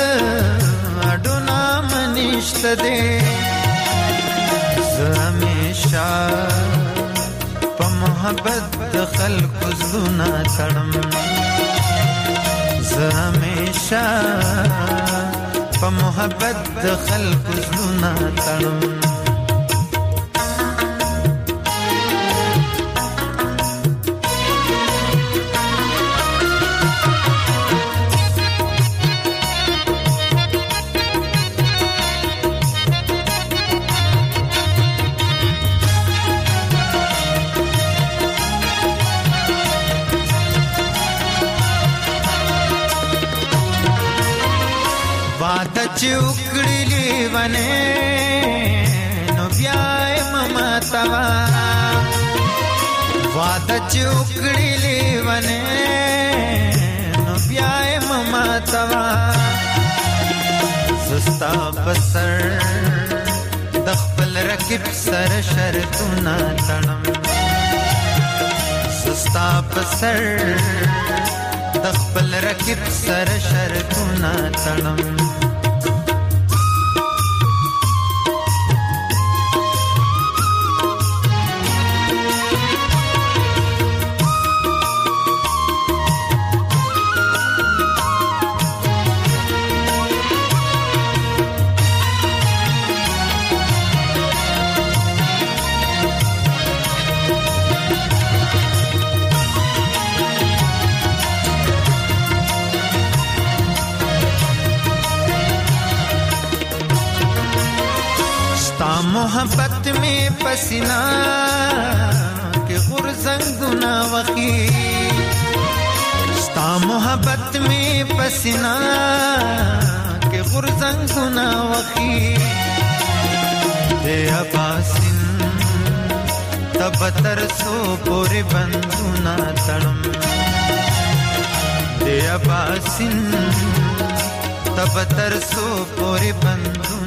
अडुना मनिष्ठ दे हमेशा प मोहब्बत खल्क जुना तणम हमेशा प मोहब्बत खल्क जुना तणम चुकड़ी वने नो ब्याय ममतवा वाद चुकड़ी वने नो ब्याय ममतवा सुस्ता बसर दखपल रकिब सर शरतुना तणम सुस्ता बसर दखपल रकिब सर शरतुना तणम मोहब्बत में पसीना के गुरजंगुना वकी मोहब्बत में पसीना के गुरजंग गुना वखी दे अबासिन तब तरसो पोरे बंधुना तड़म दे अबासिन तब तरसो पोरे बंधु